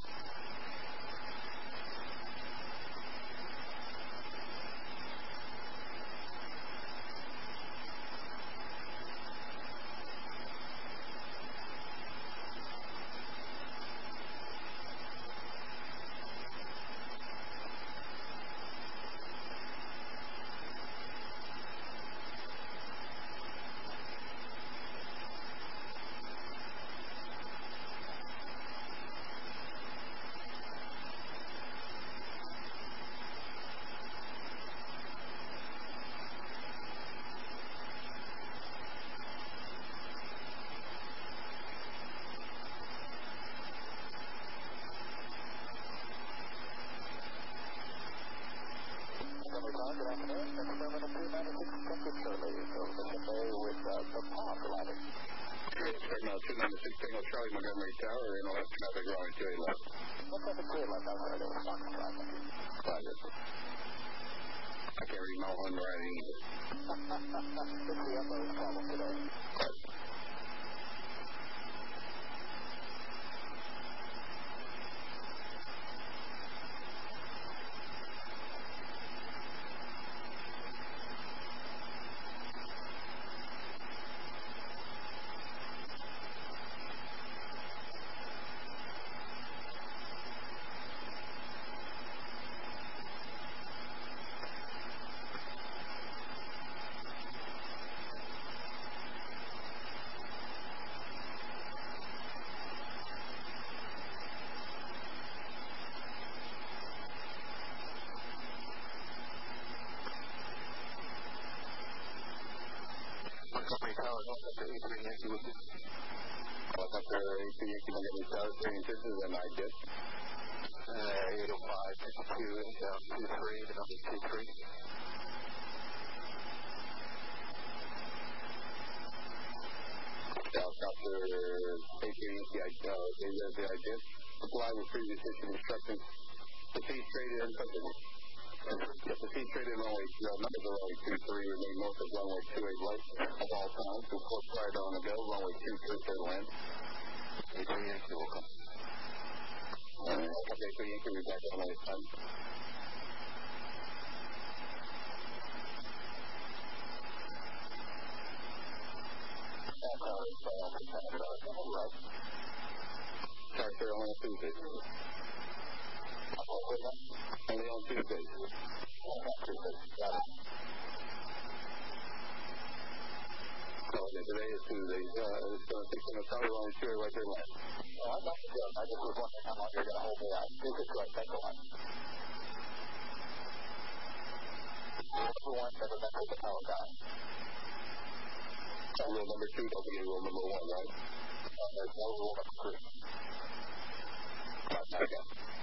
Tango Charlie, Montgomery Tower, and I'll have traffic runway 28 left. What's up the clear left outside of Fox Drive? Roger. I can't read my own writing either. It's the FO's problem today. And I did. 805, 52, inbound 23, the number 23. Helicopter 838, I did. Comply with previous issue instructions. Proceed straight in. Proceed straight in runway, numbers are runway 23, remain north of runway 28 left of all times. Of course, prior to on the go, runway 23, clear to land. 838, will come. Okay, so you can be back on this time. Sorry, sir, only on Tuesdays. Only on Tuesdays. Got it. Today is Tuesday. It's going to take some time. Only two right there left. Oh, I'm not sure. I just was wondering how long you're going to hold me out. This is right. Thanks a lot. Number one, never met with the power guy. Rule number 2, don't forget rule number 1, right? There's no rule number 3. Okay.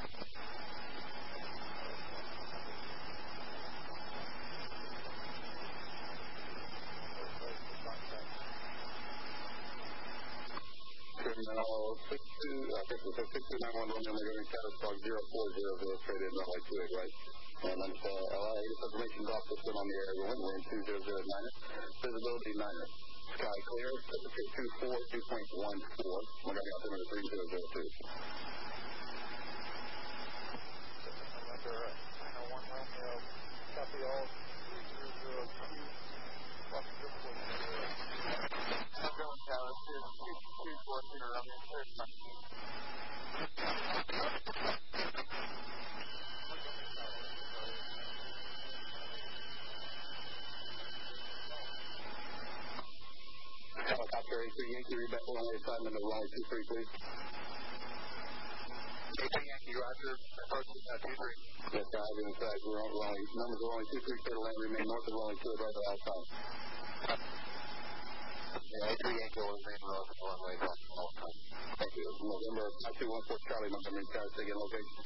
Terminal 6291 Montgomery Tower, Squawk 0400, straight in runway 28 right. And I'm LA, this information drop system on the area, wind 2009, visibility 9. Sky clear, temperature 242.14, Montgomery altimeter 3002. Copy all 3002, Montgomery Tower, Series 2240, Romeo, third month. Helicopter 838, Rebecca, runway assignment of runway 23, please. 838, Roger, approaching 23. Yes, guys, inside, numbers are only 23, clear to land, remain north of runway 2 right at all times. Yeah, 838 will remain north of runway 1 all time. Thank you. November 5214 Charlie, Montgomery Tower, again, location.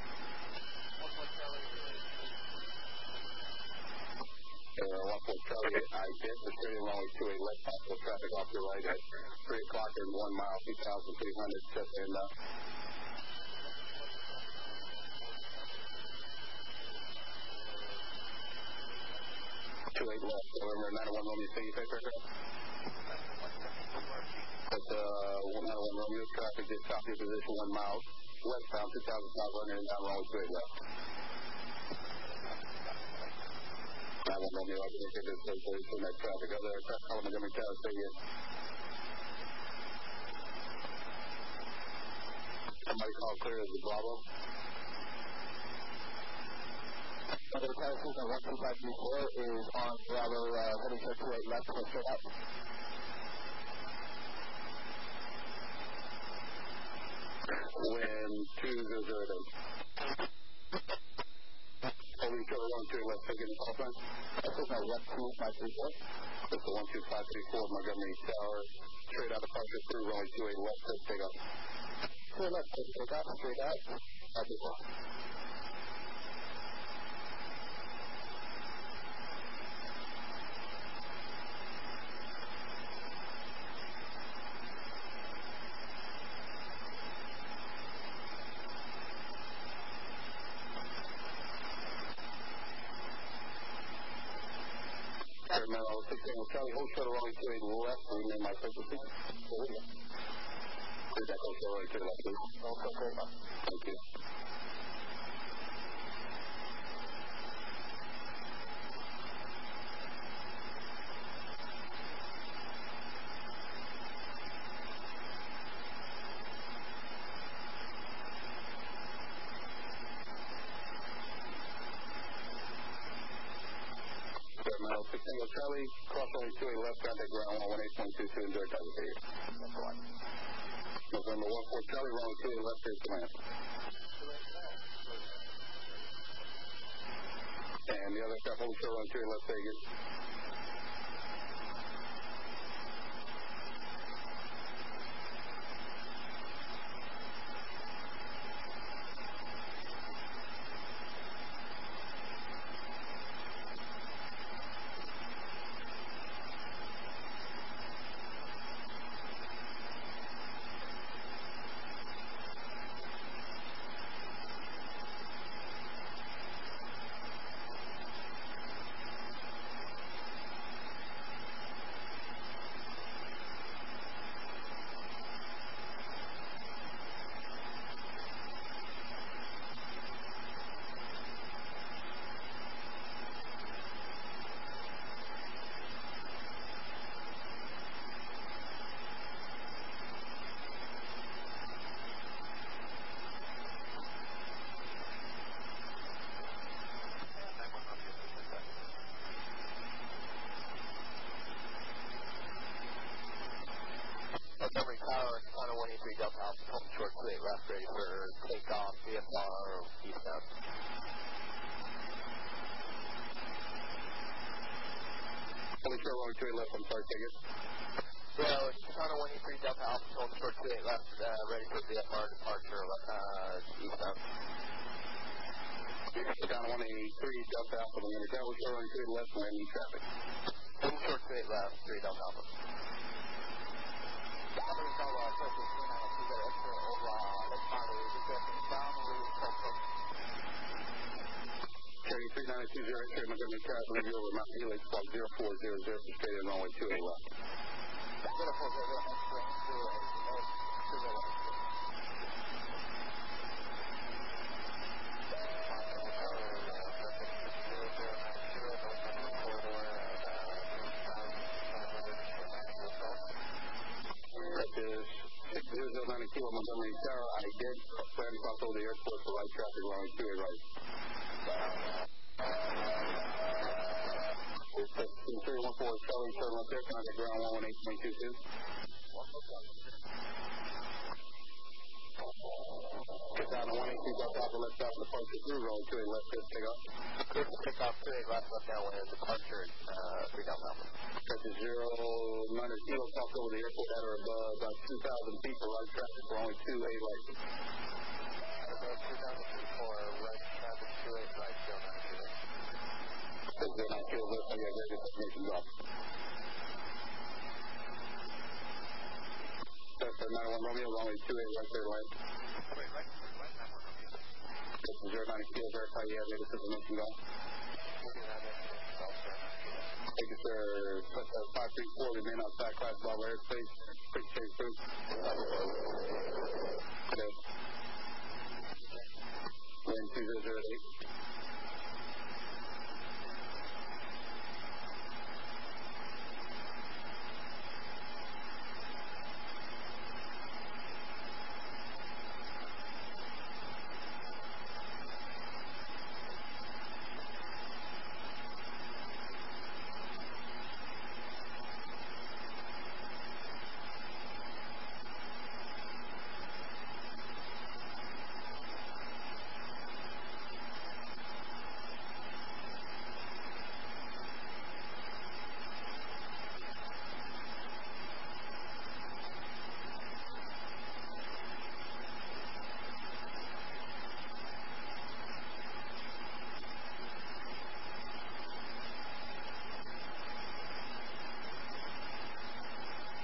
14 Charlie, I did the straight in runway 28 left, possible traffic off your right at 3 o'clock and 1 mile, 2,300, just in 28 left. November 901 Romeo, say you take aircraft. But 191 Romeo, traffic just south of your position 1 mile. Westbound 2,500 and down runway 28 left. 901 Romeo, I can get this place in that traffic. Other aircraft calling Montgomery Tower, stay here. Somebody call clear as the Bravo. Montgomery Tower, Cessna 12534 is on Bravo, heading to 28 left, straight out. Wind 200. Holding short 128 left, taking the call sign. Cessna 12534. That's the 12534 Montgomery Tower. Straight out departure through runway 28 left, take off. Straight left, take off, straight out. Terminal 16 Charlie, hold short runway 28 left, remain my frequency. Clear that hold short runway 28 left, please. Also, straight left. Thank you. Terminal 16 Charlie, cross runway 28 left, contact ground 118.22, enjoy time period. November 14 Charlie, runway 28 left, here's command. And the other aircraft, hold short runway 28 left, Vegas. Montgomery Tower, Connor 183 Delta Alpha, holding short 28 left, ready for takeoff, VFR eastbound. Holding short runway 28 left, I'm sorry, take it. Well, it's Connor 183 Delta Alpha, holding short 28 left, ready for VFR departure eastbound. Connor 183 Delta Alpha, Montgomery Tower, short runway 28 left, landing traffic. Holding short 28 left, 3 Delta Alpha. Montgomery Tower, Texas 3920 extra over Lake Mali, requesting ground release control. Carry 3920 extra Montgomery Tower, delivery over Mount Helix, flight 0400 for straight in runway 28 left. 0400 extra 28 left. That is 6090 Kilo Montgomery Tower. I did plan to cross over the airport for light traffic runway 28 right. 314 Charlie, turn left there, contact ground 118.22. Get down to 118 Delta Alpha, left out, departure through runway 28 left, clear to take off. Clear to take off, 28 left, left downwind, departure 3 Delta Alpha. That's 090 Kilo, cross over the airport at or above about 2,000 feet for light traffic runway 28 right. Above 2,000 feet for right traffic 28 right, 090 Kilo left, I got very good destination off. That's 91 Romeo, runway 28 right, clear to land. This is 090 Kilo, verify you have latest information gone. Thank you, sir. 534, remain outside class level airspace. Quick chase, please. Okay. Wind 2008.